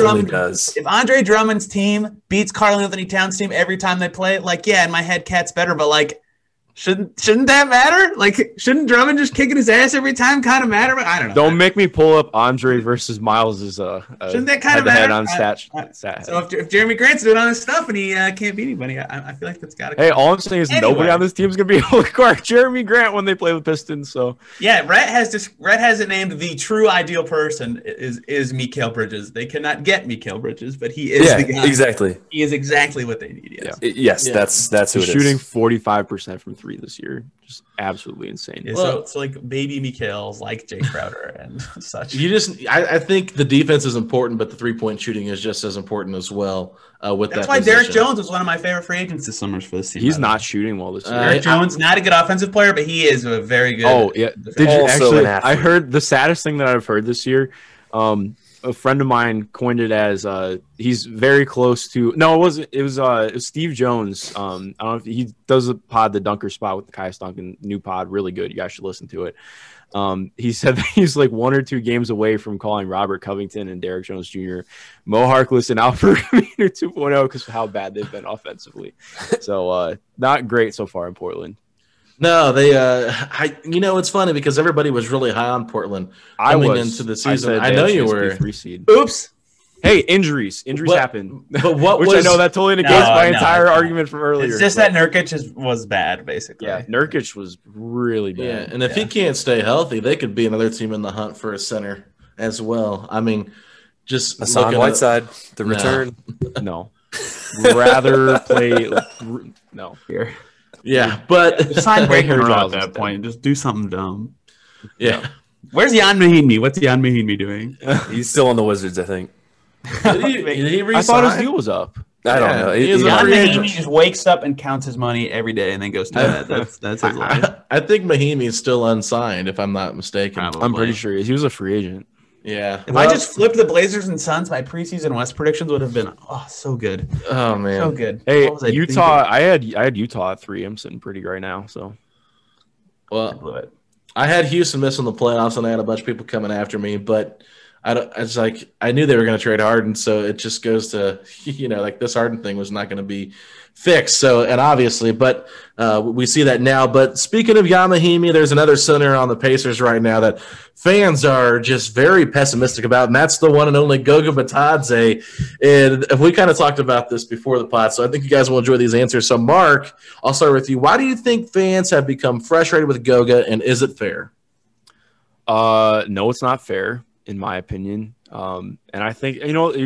if Andre Drummond's team beats Karl Anthony Towns' team every time they play, like in my head, Cat's better, but like. Shouldn't that matter? Like, shouldn't Drummond just kicking his ass every time kind of matter? I don't know. Don't make me pull up Andre versus Miles' shouldn't that kind of matter? On stat. So if Jeremy Grant's doing all this stuff and he can't beat anybody, I feel like that's got to. Hey, all I'm saying is nobody on this team is gonna be able to guard Jeremy Grant when they play the Pistons. So yeah, Rhett has it named the true ideal person is Mikal Bridges. They cannot get Mikal Bridges, but he is the guy. Exactly. He is exactly what they need. Yes, that's who it is. Shooting 45% from 3 this year, just absolutely insane. Yeah, so it's like baby Mikal's like Jay Crowder and such. I think the defense is important, but the 3-point shooting is just as important as well. That's why Derek Jones was one of my favorite free agents this summer for this team. He's not shooting well this year. Derek Jones, not a good offensive player, but he is a very good. Oh yeah, did you actually? I heard the saddest thing that I've heard this year. A friend of mine coined it as he's very close to. No, it was Steve Jones. I don't know if he does a pod, the Dunker Spot with the Caius Duncan new pod, really good. You guys should listen to it. He said that he's like 1 or 2 games away from calling Robert Covington and Derek Jones Jr. Mo Harkless and Alfred Aminu 2.0 because of how bad they've been offensively. So not great so far in Portland. No, they. It's funny because everybody was really high on Portland coming into the season. I know you were. 3 seed. Oops. Hey, injuries happen. But what which I know that totally negates my entire argument from earlier. It's just that Nurkic was bad, basically. Yeah, Nurkic was really bad. Yeah, and if he can't stay healthy, they could be another team in the hunt for a center as well. I mean, just Hassan Whiteside, the return. No, rather play. No, here. Yeah, but sign Breaker at that point. Just do something dumb. Yeah. Where's Jan Mahinmi? What's Jan Mahinmi doing? He's still on the Wizards, I think. Did he resign? I thought his deal was up. I don't know. Jan Mahinmi just wakes up and counts his money every day and then goes to bed. That's his life. I think Mahinmi is still unsigned, if I'm not mistaken. Probably. I'm pretty sure he was a free agent. Yeah. If I just flipped the Blazers and Suns, my preseason West predictions would have been so good. Oh man, so good. Hey, Utah. I had Utah at 3. I'm sitting pretty right now. So, well, I had Houston missing the playoffs, and I had a bunch of people coming after me. But It's like I knew they were going to trade Harden, so it just goes to like this Harden thing was not going to be fixed. So and obviously, but we see that now. But speaking of Yamahimi, there's another center on the Pacers right now that fans are just very pessimistic about, and that's the one and only Goga Bitadze. And we kind of talked about this before the pod, so I think you guys will enjoy these answers. So Mark, I'll start with you. Why do you think fans have become frustrated with Goga, and is it fair? No, it's not fair, in my opinion. And I think,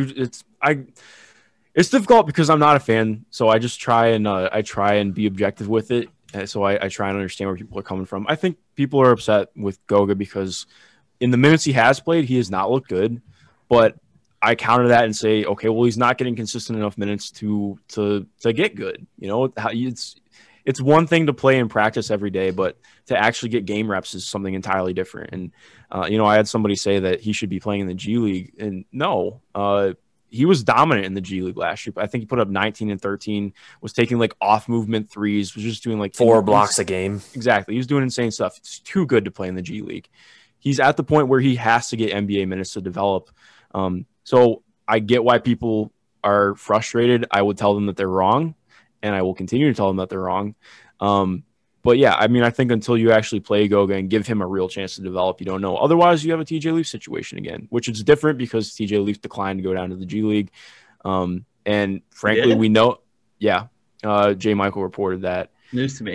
it's difficult because I'm not a fan. So I just try and be objective with it. And so I try and understand where people are coming from. I think people are upset with Goga because in the minutes he has played, he has not looked good, but I counter that and say, okay, well, he's not getting consistent enough minutes to get good. It's one thing to play in practice every day, but to actually get game reps is something entirely different. And, I had somebody say that he should be playing in the G League. And no, he was dominant in the G League last year. I think he put up 19 and 13, was taking like off movement threes, was just doing like 4 blocks a game. Exactly. He was doing insane stuff. It's too good to play in the G League. He's at the point where he has to get NBA minutes to develop. So I get why people are frustrated. I would tell them that they're wrong, and I will continue to tell them that they're wrong. But yeah, I mean, I think until you actually play Goga and give him a real chance to develop, you don't know. Otherwise, you have a TJ Leaf situation again, which is different because TJ Leaf declined to go down to the G League. And frankly, we know, J. Michael reported that. News to me.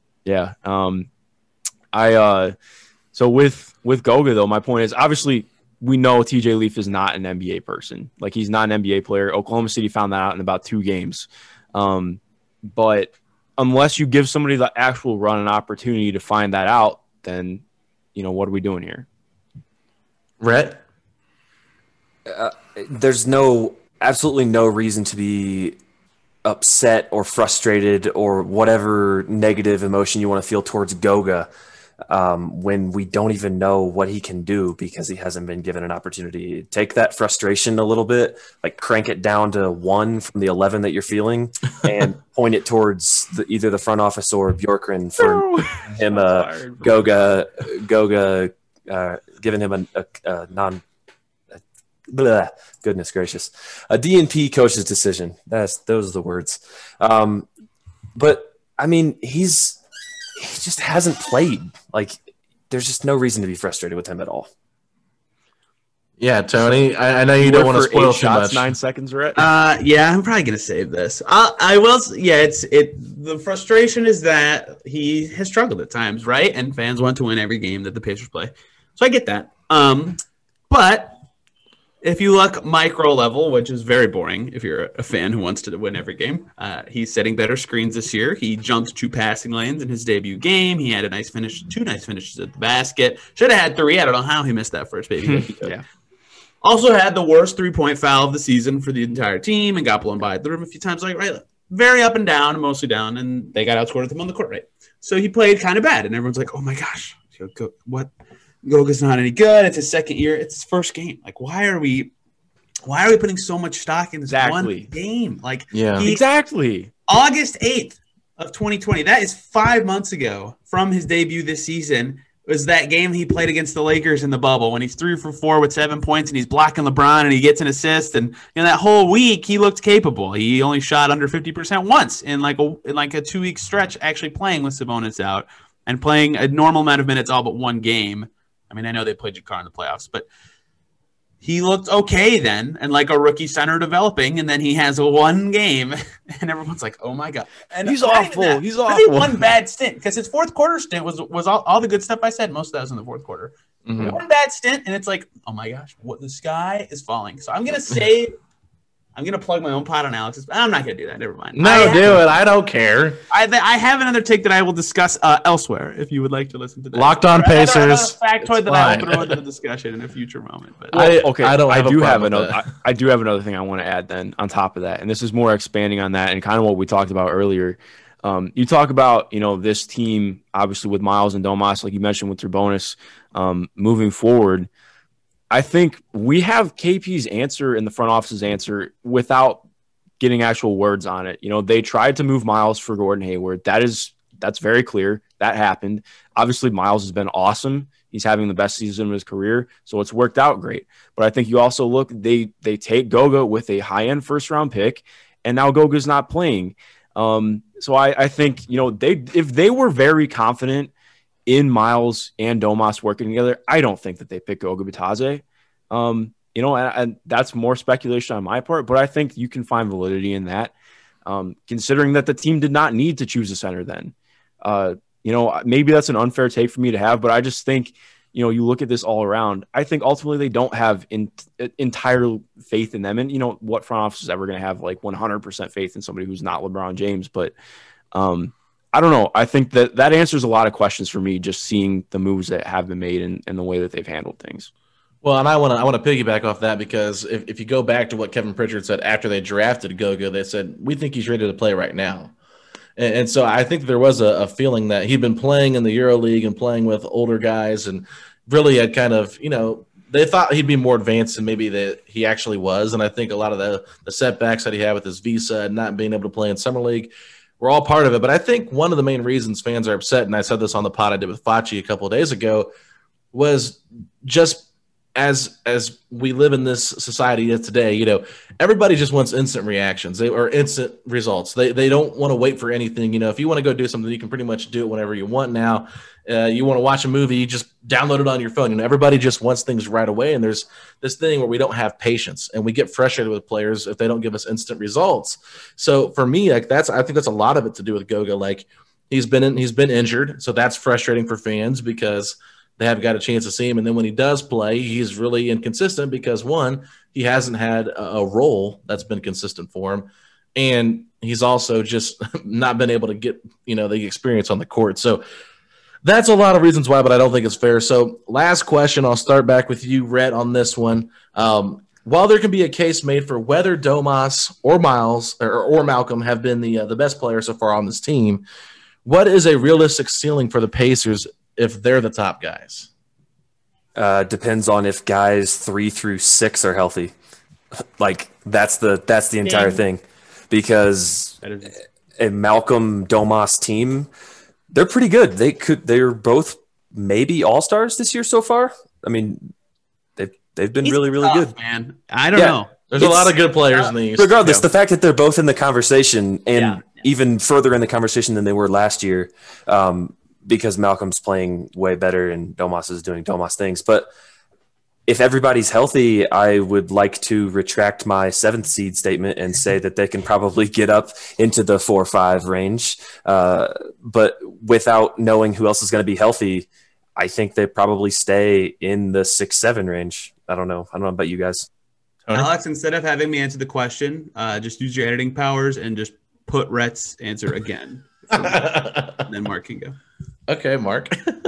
So with Goga, though, my point is obviously we know TJ Leaf is not an NBA person. Like, he's not an NBA player. Oklahoma City found that out in about 2 games. But unless you give somebody the actual run and opportunity to find that out, then, what are we doing here? Rhett? There's absolutely no reason to be upset or frustrated or whatever negative emotion you want to feel towards Goga when we don't even know what he can do because he hasn't been given an opportunity. Take that frustration a little bit, like crank it down to 1 from the 11 that you're feeling and point it towards either the front office or Bjorkgren for him Goga giving him a non goodness gracious, a DNP coach's decision. Those are the words. But I mean, he just hasn't played. Like, there's just no reason to be frustrated with him at all. Yeah, Tony, I know you don't want to spoil too much. 9 seconds, right? Yeah, I'm probably gonna save this. I will. Yeah, the frustration is that he has struggled at times, right? And fans want to win every game that the Pacers play, so I get that. But if you look micro level, which is very boring if you're a fan who wants to win every game, he's setting better screens this year. He jumped 2 passing lanes in his debut game. He had 2 nice finishes at the basket. Should have had 3. I don't know how he missed that first baby. Yeah. Also had the worst 3-point foul of the season for the entire team and got blown by the rim a few times. Very up and down, mostly down, and they got outscored with him on the court, right? So he played kind of bad, and everyone's like, "Oh my gosh, what? Goga's not any good. It's his second year. It's his first game. Like, why are we putting so much stock in this one game? Exactly. August 8th of 2020. That is 5 months ago from his debut this season. Was that game he played against the Lakers in the bubble when he's 3 for 4 with 7 points and he's blocking LeBron and he gets an assist, and that whole week he looked capable. He only shot under 50% once in like a 2-week stretch, actually playing with Sabonis out and playing a normal amount of minutes all but 1 game. I mean, I know they played Jakar in the playoffs, but he looked okay then and like a rookie center developing, and then he has 1 game, and everyone's like, oh, my God. And he's awful. He's awful. I think 1 bad stint, because his fourth quarter stint was all the good stuff I said. Most of that was in the fourth quarter. Mm-hmm. 1 bad stint, and it's like, oh, my gosh, the sky is falling. So I'm going to say – I'm going to plug my own pot on Alex's. I'm not going to do that. Never mind. No, do it. I don't care. I have another take that I will discuss elsewhere if you would like to listen to that. Locked on Pacers. Factoid that I will throw into the discussion in a future moment. But I do have another thing I want to add then on top of that. And this is more expanding on that and kind of what we talked about earlier. You talk about, this team, obviously with Miles and Domas, like you mentioned with Sabonis, moving forward. I think we have KP's answer and the front office's answer without getting actual words on it. They tried to move Miles for Gordon Hayward. That's very clear. That happened. Obviously, Miles has been awesome He's having the best season of his career, so it's worked out great. But I think you also look, they take Goga with a high-end first-round pick, and now Goga's not playing. So I think, if they were very confident in Miles and Domas working together, I don't think that they pick Goga Bitadze. And that's more speculation on my part, but I think you can find validity in that, considering that the team did not need to choose a center then. Maybe that's an unfair take for me to have, but I just think, you look at this all around, I think ultimately they don't have entire faith in them. And, what front office is ever going to have like 100% faith in somebody who's not LeBron James? But I don't know. I think that answers a lot of questions for me, just seeing the moves that have been made and the way that they've handled things. Well, and I want to piggyback off that, because if you go back to what Kevin Pritchard said after they drafted Goga, they said, we think he's ready to play right now. And so I think there was a feeling that he'd been playing in the EuroLeague and playing with older guys, and really had kind of, they thought he'd be more advanced than maybe that he actually was. And I think a lot of the setbacks that he had with his visa and not being able to play in Summer League were all part of it. But I think one of the main reasons fans are upset, and I said this on the pod I did with Facci a couple of days ago, was just as we live in this society today, everybody just wants instant reactions or instant results. They don't want to wait for anything. If you want to go do something, you can pretty much do it whenever you want now. You want to watch a movie, you just download it on your phone. Everybody just wants things right away. And there's this thing where we don't have patience, and we get frustrated with players if they don't give us instant results. So for me, I think that's a lot of it to do with Goga. Like, he's been injured, so that's frustrating for fans because they haven't got a chance to see him. And then when he does play, he's really inconsistent because, one, he hasn't had a role that's been consistent for him. And he's also just not been able to get, the experience on the court. So that's a lot of reasons why, but I don't think it's fair. So last question, I'll start back with you, Rhett, on this one. While there can be a case made for whether Domas or Miles or Malcolm have been the best player so far on this team, what is a realistic ceiling for the Pacers if they're the top guys? Depends on if guys 3 through 6 are healthy. Like, that's the entire thing. Because a Malcolm Domas team, they're pretty good. They're both maybe all-stars this year so far. I mean, they've been really, really good. Man, I don't know. There's a lot of good players in the East. Regardless, the fact that they're both in the conversation and even further in the conversation than they were last year, because Malcolm's playing way better and Domas is doing Domas things. But if everybody's healthy, I would like to retract my 7th seed statement and say that they can probably get up into the 4 or 5 range. But without knowing who else is going to be healthy, I think they probably stay in the 6-7 range. I don't know about you guys. Alex, instead of having me answer the question, just use your editing powers and just put Rhett's answer again. And then Mark can go. Okay, Mark.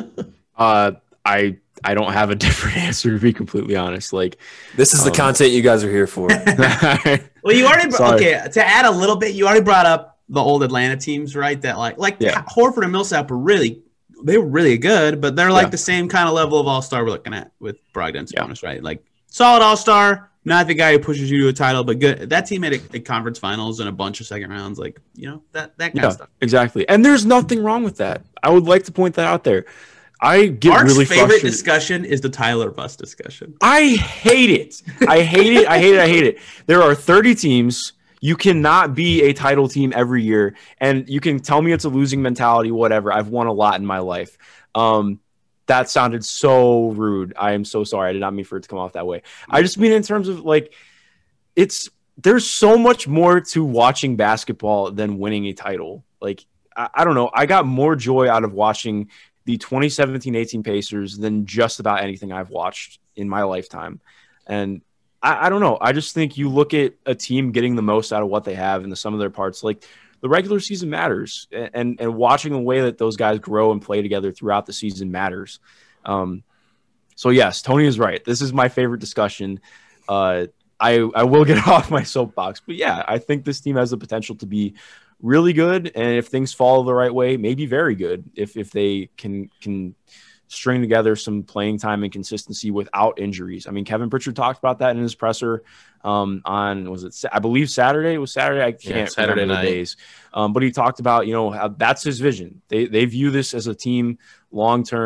I don't have a different answer, to be completely honest. Like, this is the content you guys are here for. Well, you already to add a little bit, you already brought up the old Atlanta teams, right? That Horford and Millsap were really good, but they're like the same kind of level of all-star we're looking at with Brogdon, Sabonis, right? Like, solid all-star, not the guy who pushes you to a title, but good. That team made a conference finals and a bunch of second rounds, like, that kind of stuff. Exactly. And there's nothing wrong with that. I would like to point that out there. I get Mark's really favorite frustrated. discussion is the Tyler Buss discussion. I hate it. I hate it. There are 30 teams. You cannot be a title team every year. And you can tell me it's a losing mentality, whatever. I've won a lot in my life. That sounded so rude. I am so sorry. I did not mean for it to come off that way. I just mean in terms of, like, there's so much more to watching basketball than winning a title. Like, I don't know. I got more joy out of watching the 2017-18 Pacers than just about anything I've watched in my lifetime. And I don't know. I just think you look at a team getting the most out of what they have and the sum of their parts. Like, the regular season matters, and watching the way that those guys grow and play together throughout the season matters. So yes, Tony is right. This is my favorite discussion. I will get off my soapbox, but yeah, I think this team has the potential to be really good, and if things fall the right way, maybe very good if they can string together some playing time and consistency without injuries. I mean, Kevin Pritchard talked about that in his presser on, I believe Saturday? It was Saturday. I can't Saturday remember night. the days. But he talked about, how that's his vision. They view this as a team long-term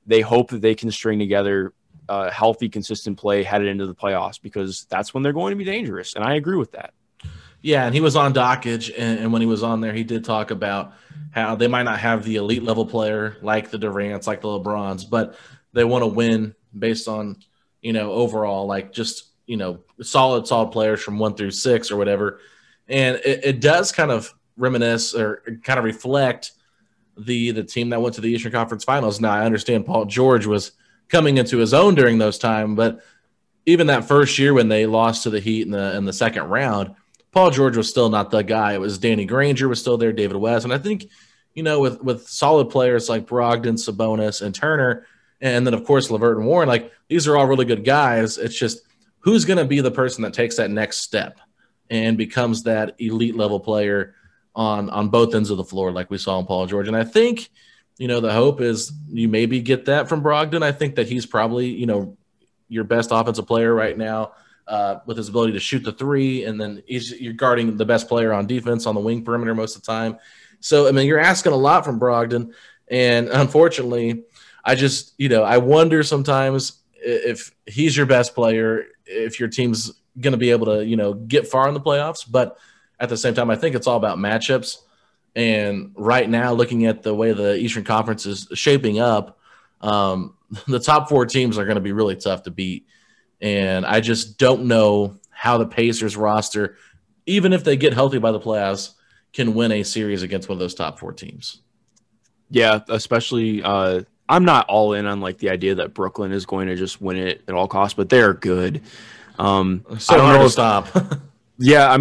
they hope that they can string together healthy, consistent play headed into the playoffs, because that's when they're going to be dangerous. And I agree with that. Yeah, and he was on Dockage, and when he was on there, he did talk about how they might not have the elite level player like the Durants, like the LeBrons, but they want to win based on, overall, like just, solid players from 1 through 6 or whatever. And it does kind of reminisce or kind of reflect the team that went to the Eastern Conference Finals. Now, I understand Paul George was coming into his own during those times, but even that first year when they lost to the Heat in the second round, Paul George was still not the guy. It was Danny Granger was still there, David West. And I think, with solid players like Brogdon, Sabonis, and Turner, and then, of course, LeVert and Warren, like these are all really good guys. It's just who's going to be the person that takes that next step and becomes that elite level player on both ends of the floor like we saw in Paul George. And I think, the hope is you maybe get that from Brogdon. I think that he's probably, your best offensive player right now. With his ability to shoot the three, and then you're guarding the best player on defense on the wing perimeter most of the time. So, you're asking a lot from Brogdon, and unfortunately, I just, I wonder sometimes if he's your best player, if your team's going to be able to, get far in the playoffs. But at the same time, I think it's all about matchups. And right now, looking at the way the Eastern Conference is shaping up, the top 4 teams are going to be really tough to beat. And I just don't know how the Pacers roster, even if they get healthy by the playoffs, can win a series against one of those top 4 teams. Yeah, especially I'm not all in on like the idea that Brooklyn is going to just win it at all costs, but they're good. So hard to stop. Yeah,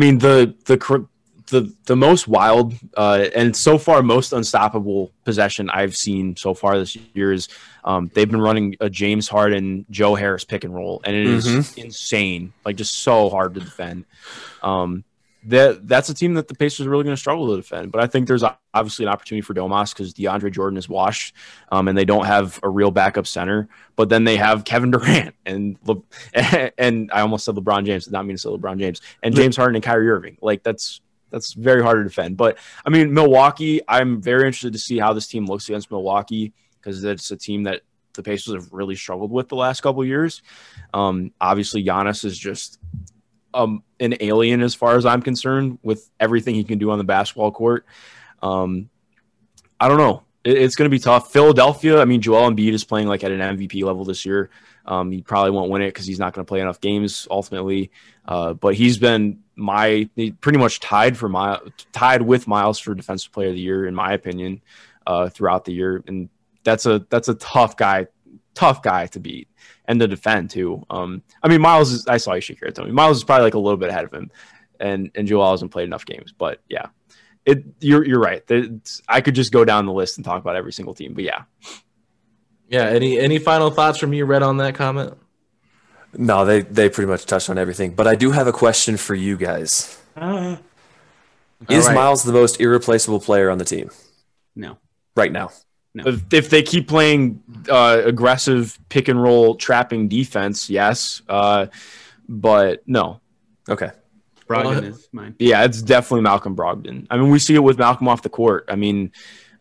the most wild and so far most unstoppable possession I've seen so far this year is they've been running a James Harden, Joe Harris pick and roll, and it is insane, like just so hard to defend. That's a team that the Pacers are really going to struggle to defend. But I think there's obviously an opportunity for Domas because DeAndre Jordan is washed, and they don't have a real backup center. But then they have Kevin Durant and I almost said LeBron James, did not mean to say LeBron James, and James Harden and Kyrie Irving. Like that's very hard to defend. But Milwaukee, I'm very interested to see how this team looks against Milwaukee because it's a team that the Pacers have really struggled with the last couple of years. Obviously, Giannis is just an alien as far as I'm concerned with everything he can do on the basketball court. I don't know. It's going to be tough. Philadelphia, Joel Embiid is playing like at an MVP level this year. He probably won't win it because he's not going to play enough games ultimately. But he's been pretty much tied with Miles for Defensive Player of the Year, in my opinion, throughout the year. And that's a tough guy to beat and to defend too. Miles is, I saw you shake your head, Tony. Miles is probably like a little bit ahead of him, and Joel hasn't played enough games. But yeah, you're right. I could just go down the list and talk about every single team. But yeah. Yeah. Any final thoughts from you, Red, on that comment? No, they pretty much touched on everything. But I do have a question for you guys. Is Miles the most irreplaceable player on the team? No. Right now? No. If they keep playing aggressive pick and roll trapping defense, yes. But no. Okay. Brogdon is mine. Yeah, it's definitely Malcolm Brogdon. We see it with Malcolm off the court. The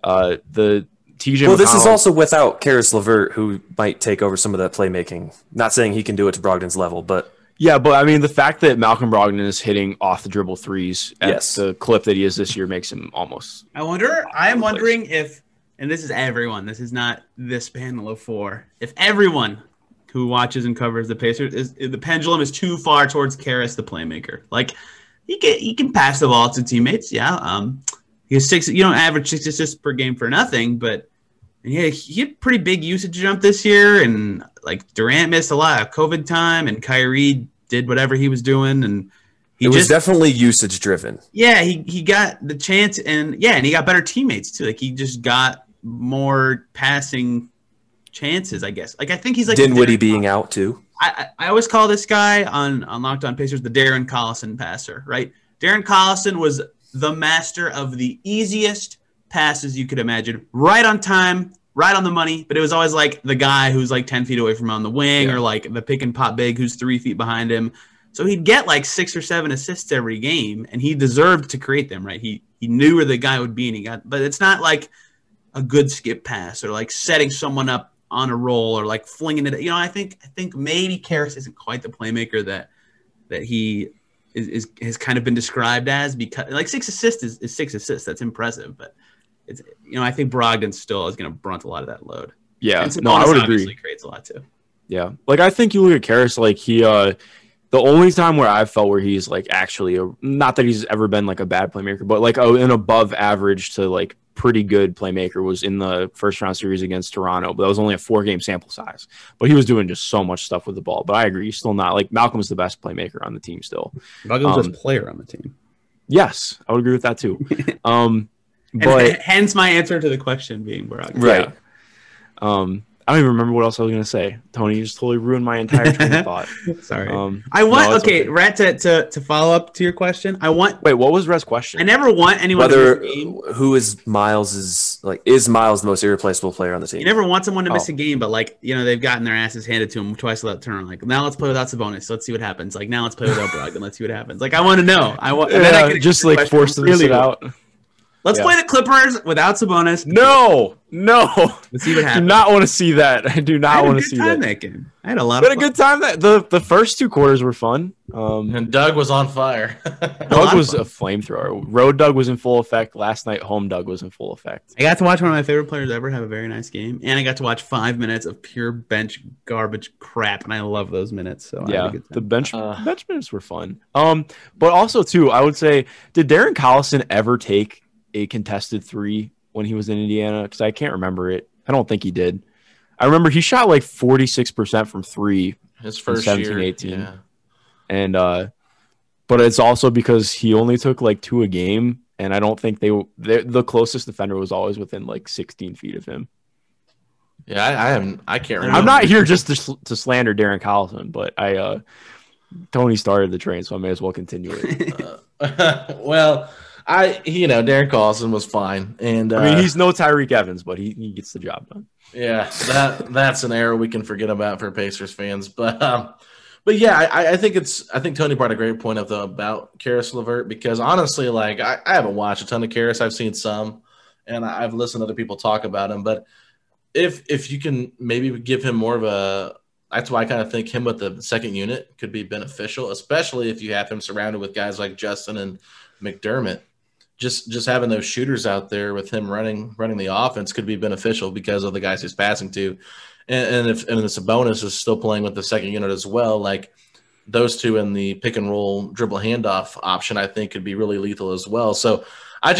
TJ. Well, this is also without Karis LeVert, who might take over some of that playmaking. Not saying he can do it to Brogdon's level, but yeah. But the fact that Malcolm Brogdon is hitting off the dribble threes at the clip that he is this year makes him almost. I am wondering if, and this is everyone. This is not this panel of 4. If everyone who watches and covers the Pacers the pendulum is too far towards Karis, the playmaker. Like he can pass the ball to teammates. Yeah. He has 6. You don't average 6 assists per game for nothing, but yeah, he had pretty big usage jump this year, and like Durant missed a lot of COVID time, and Kyrie did whatever he was doing, and it was definitely usage driven. Yeah, he got the chance, and he got better teammates too. Like he just got more passing chances, I guess. Like I think he's like Dinwiddie being out too. I always call this guy on Locked On Pacers the Darren Collison passer, right? Darren Collison was the master of the easiest passes you could imagine, right on time, right on the money, but it was always like the guy who's like 10 feet away from him on the wing or like the pick and pop big who's 3 feet behind him. So he'd get like 6 or 7 assists every game, and he deserved to create them, right? He knew where the guy would be, and but it's not like a good skip pass or like setting someone up on a roll or like flinging it. I think maybe Karras isn't quite the playmaker that he has kind of been described as, because like 6 assists is 6 assists. That's impressive, but it's I think Brogdon still is going to brunt a lot of that load. Yeah, and no, I would obviously agree. Creates a lot too. Yeah, like I think you look at Karras, like he, the only time where I've felt where he's like actually not that he's ever been like a bad playmaker, but like an above average to like pretty good playmaker was in the first round series against Toronto, but that was only a 4-game sample size. But he was doing just so much stuff with the ball. But I agree, he's still not like Malcolm's the best playmaker on the team still. Malcolm's the best player on the team. Yes, I would agree with that too. But hence my answer to the question being Brogdon. Right. I don't even remember what else I was going to say. Tony, you just totally ruined my entire train of thought. Sorry. Rhett, to follow up to your question, Wait, what was Rhett's question? I never want anyone to miss a game. Who is Miles' is Miles the most irreplaceable player on the team? You never want someone to miss a game, but like, they've gotten their asses handed to them twice without turn. Like, now let's play without Sabonis. Let's see what happens. Like, now let's play without Brogdon. Let's see what happens. Like, I want to know. Just like force them to sit out. Let's play the Clippers without Sabonis. No. Let's see what happens. I do not want to see that. I do not want to see that game. I had a lot of fun. a good time. The first 2 quarters were fun. And Doug was on fire. Doug was a flamethrower. Road Doug was in full effect. Last night, home Doug was in full effect. I got to watch one of my favorite players ever have a very nice game, and I got to watch 5 minutes of pure bench garbage crap, and I love those minutes. So yeah, the bench minutes were fun. But also too, I would say, did Darren Collison ever take a contested 3 when he was in Indiana? Because I can't remember it. I don't think he did. I remember he shot like 46% from 3 his first 17-18. Yeah. And but it's also because he only took like 2 a game, and I don't think the closest defender was always within like 16 feet of him. Yeah, I can't remember. I'm not here just to slander Darren Collison, but Tony started the train, so I may as well continue it. Well, Darren Collison was fine, and I mean, he's no Tyreek Evans, but he gets the job done. Yeah, that's an error we can forget about for Pacers fans, but yeah, I think Tony brought a great point up though about Karis LeVert, because honestly, like I haven't watched a ton of Karis. I've seen some, and I've listened to other people talk about him, but if you can maybe give him more of a, that's why I kind of think him with the second unit could be beneficial, especially if you have him surrounded with guys like Justin and McDermott. Just having those shooters out there with him running the offense could be beneficial because of the guys he's passing to. And if the Sabonis is still playing with the second unit as well, like those two in the pick and roll dribble handoff option, I think could be really lethal as well. So I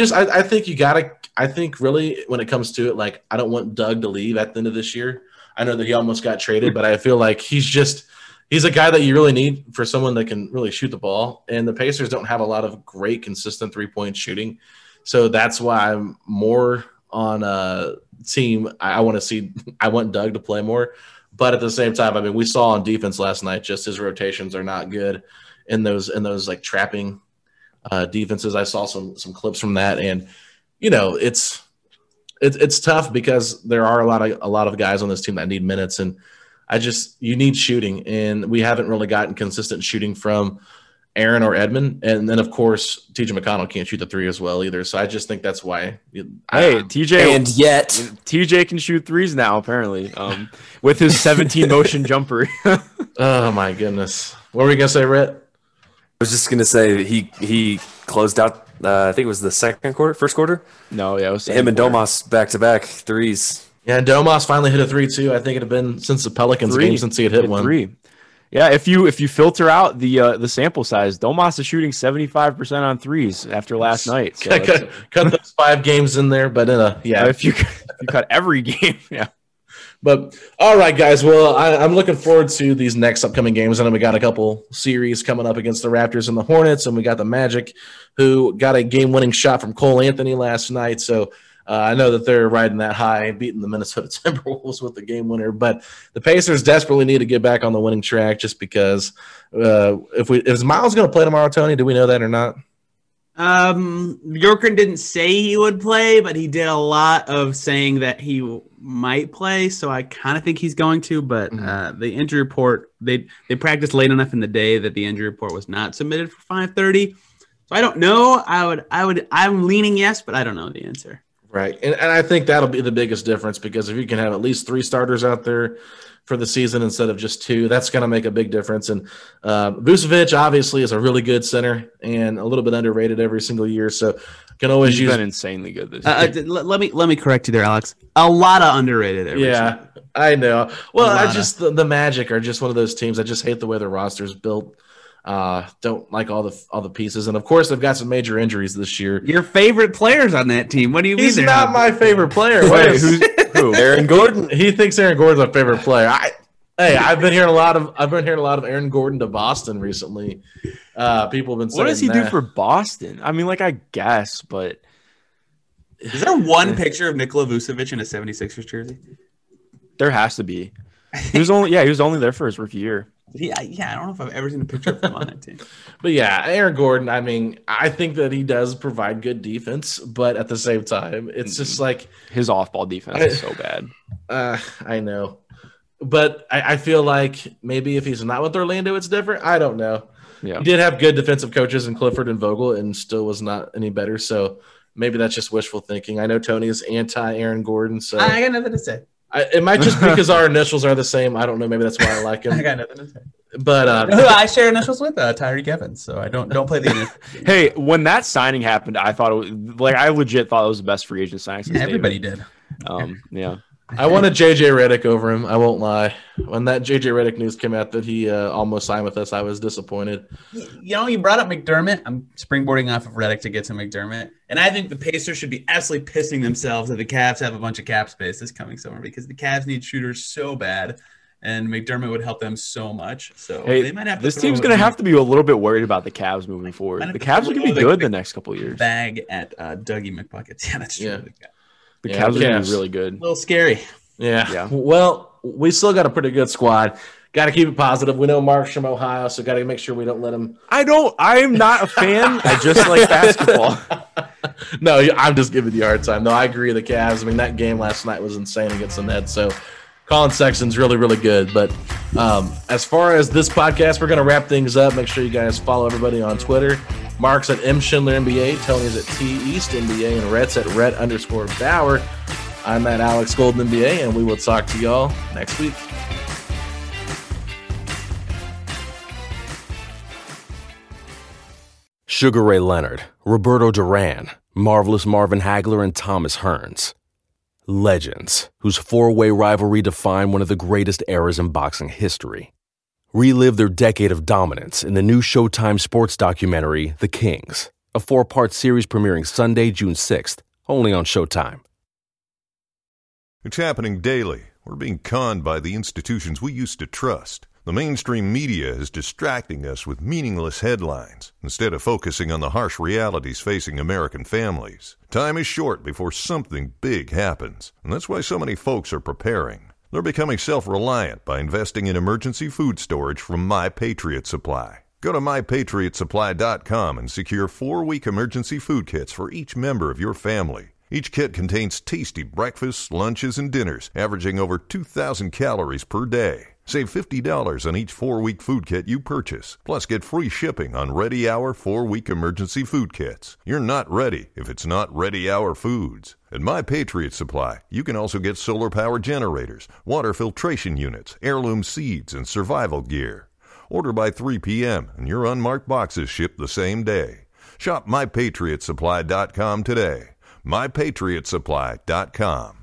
think really when it comes to it, like I don't want Doug to leave at the end of this year. I know that he almost got traded, but I feel like he's a guy that you really need for someone that can really shoot the ball. And the Pacers don't have a lot of great, consistent 3-point shooting. So that's why I'm more on a team. I want Doug to play more. But at the same time, I mean, we saw on defense last night, just his rotations are not good in those like trapping defenses. I saw some clips from that. And, it's tough because there are a lot of guys on this team that need minutes, and you need shooting, and we haven't really gotten consistent shooting from Aaron or Edmond. And then, of course, TJ McConnell can't shoot the 3 as well either. So I just think that's why. TJ can shoot 3s now, apparently, with his 17 motion jumper. Oh, my goodness. What were you going to say, Rhett? I was just going to say he closed out, I think it was the first quarter. No, yeah, it was him and Domas back-to-back 3s. Yeah, Domas finally hit a 3 too. I think it had been since the Pelicans game since he had hit one. 3. Yeah, if you filter out the sample size, Domas is shooting 75% on 3s after last night. So cut those 5 games in there, but if you cut every game, yeah. But all right, guys. Well, I'm looking forward to these next upcoming games. I know we got a couple series coming up against the Raptors and the Hornets, and we got the Magic, who got a game-winning shot from Cole Anthony last night. So I know that they're riding that high, beating the Minnesota Timberwolves with the game winner. But the Pacers desperately need to get back on the winning track, just because is Miles going to play tomorrow, Tony? Do we know that or not? Bjorkgren didn't say he would play, but he did a lot of saying that he might play. So I kind of think he's going to. But the injury report, they practiced late enough in the day that the injury report was not submitted for 5:30. So I don't know. I'm leaning yes, but I don't know the answer. Right. And I think that'll be the biggest difference, because if you can have at least 3 starters out there for the season instead of just 2, that's going to make a big difference. And Vucevic obviously is a really good center and a little bit underrated every single year. So can always He's use been insanely good this year. Let me correct you there, Alex. A lot of underrated. Yeah, I know. Well, the Magic are just one of those teams. I just hate the way their roster's built. Don't like all the pieces, and of course they've got some major injuries this year. Your favorite players on that team? What do you mean? He's not my favorite player. Wait, who? Aaron Gordon. He thinks Aaron Gordon's my favorite player. I've been hearing a lot of Aaron Gordon to Boston recently. People have been saying, what does he do for Boston? I mean, like, I guess, but is there one picture of Nikola Vucevic in a 76ers jersey? There has to be. He was only there for his rookie year. Yeah, I don't know if I've ever seen a picture of him on that team. But yeah, Aaron Gordon, I mean, I think that he does provide good defense, but at the same time, it's just like his off-ball defense is so bad. I know. But I feel like maybe if he's not with Orlando, it's different. I don't know. Yeah. He did have good defensive coaches in Clifford and Vogel and still was not any better. So maybe that's just wishful thinking. I know Tony is anti-Aaron Gordon. So I got nothing to say. It might just be because our initials are the same. I don't know. Maybe that's why I like him. I got nothing to say. But I share initials with Tyreek Evans, so I don't play the initials. Hey, when that signing happened, I thought I legit thought it was the best free agent signing. Yeah, everybody did. Yeah. I wanted JJ Redick over him. I won't lie. When that JJ Redick news came out that he almost signed with us, I was disappointed. You brought up McDermott. I'm springboarding off of Redick to get to McDermott. And I think the Pacers should be absolutely pissing themselves that the Cavs have a bunch of cap space this coming summer, because the Cavs need shooters so bad, and McDermott would help them so much. So they might have to. This team's going to have to be a little bit worried about the Cavs moving forward. The Cavs are going to be good the next couple of years. Bag at Dougie McBuckets. Yeah, that's true. Yeah. The Cavs are going to be really good. A little scary. Yeah. Well, we still got a pretty good squad. Got to keep it positive. We know Mark's from Ohio, so got to make sure we don't let him. I'm not a fan. I just like basketball. No, I'm just giving you a hard time. No, I agree. The Cavs. I mean, that game last night was insane against the Nets. So Colin Sexton's really, really good. But as far as this podcast, we're going to wrap things up. Make sure you guys follow everybody on Twitter. Mark's at MSchindlerNBA. Tony's at TEastNBA. And Rhett's at Rhett_Bauer. I'm at Alex Golden NBA, and we will talk to y'all next week. Sugar Ray Leonard, Roberto Duran, Marvelous Marvin Hagler, and Thomas Hearns. Legends, whose four-way rivalry defined one of the greatest eras in boxing history. Relive their decade of dominance in the new Showtime sports documentary, The Kings, a 4-part series premiering Sunday, June 6th, only on Showtime. It's happening daily. We're being conned by the institutions we used to trust. The mainstream media is distracting us with meaningless headlines instead of focusing on the harsh realities facing American families. Time is short before something big happens, and that's why so many folks are preparing. They're becoming self-reliant by investing in emergency food storage from My Patriot Supply. Go to MyPatriotSupply.com and secure 4-week emergency food kits for each member of your family. Each kit contains tasty breakfasts, lunches, and dinners, averaging over 2,000 calories per day. Save $50 on each 4-week food kit you purchase. Plus, get free shipping on Ready Hour 4-week emergency food kits. You're not ready if it's not Ready Hour Foods. At My Patriot Supply, you can also get solar power generators, water filtration units, heirloom seeds, and survival gear. Order by 3 p.m. and your unmarked boxes ship the same day. Shop MyPatriotSupply.com today. MyPatriotSupply.com.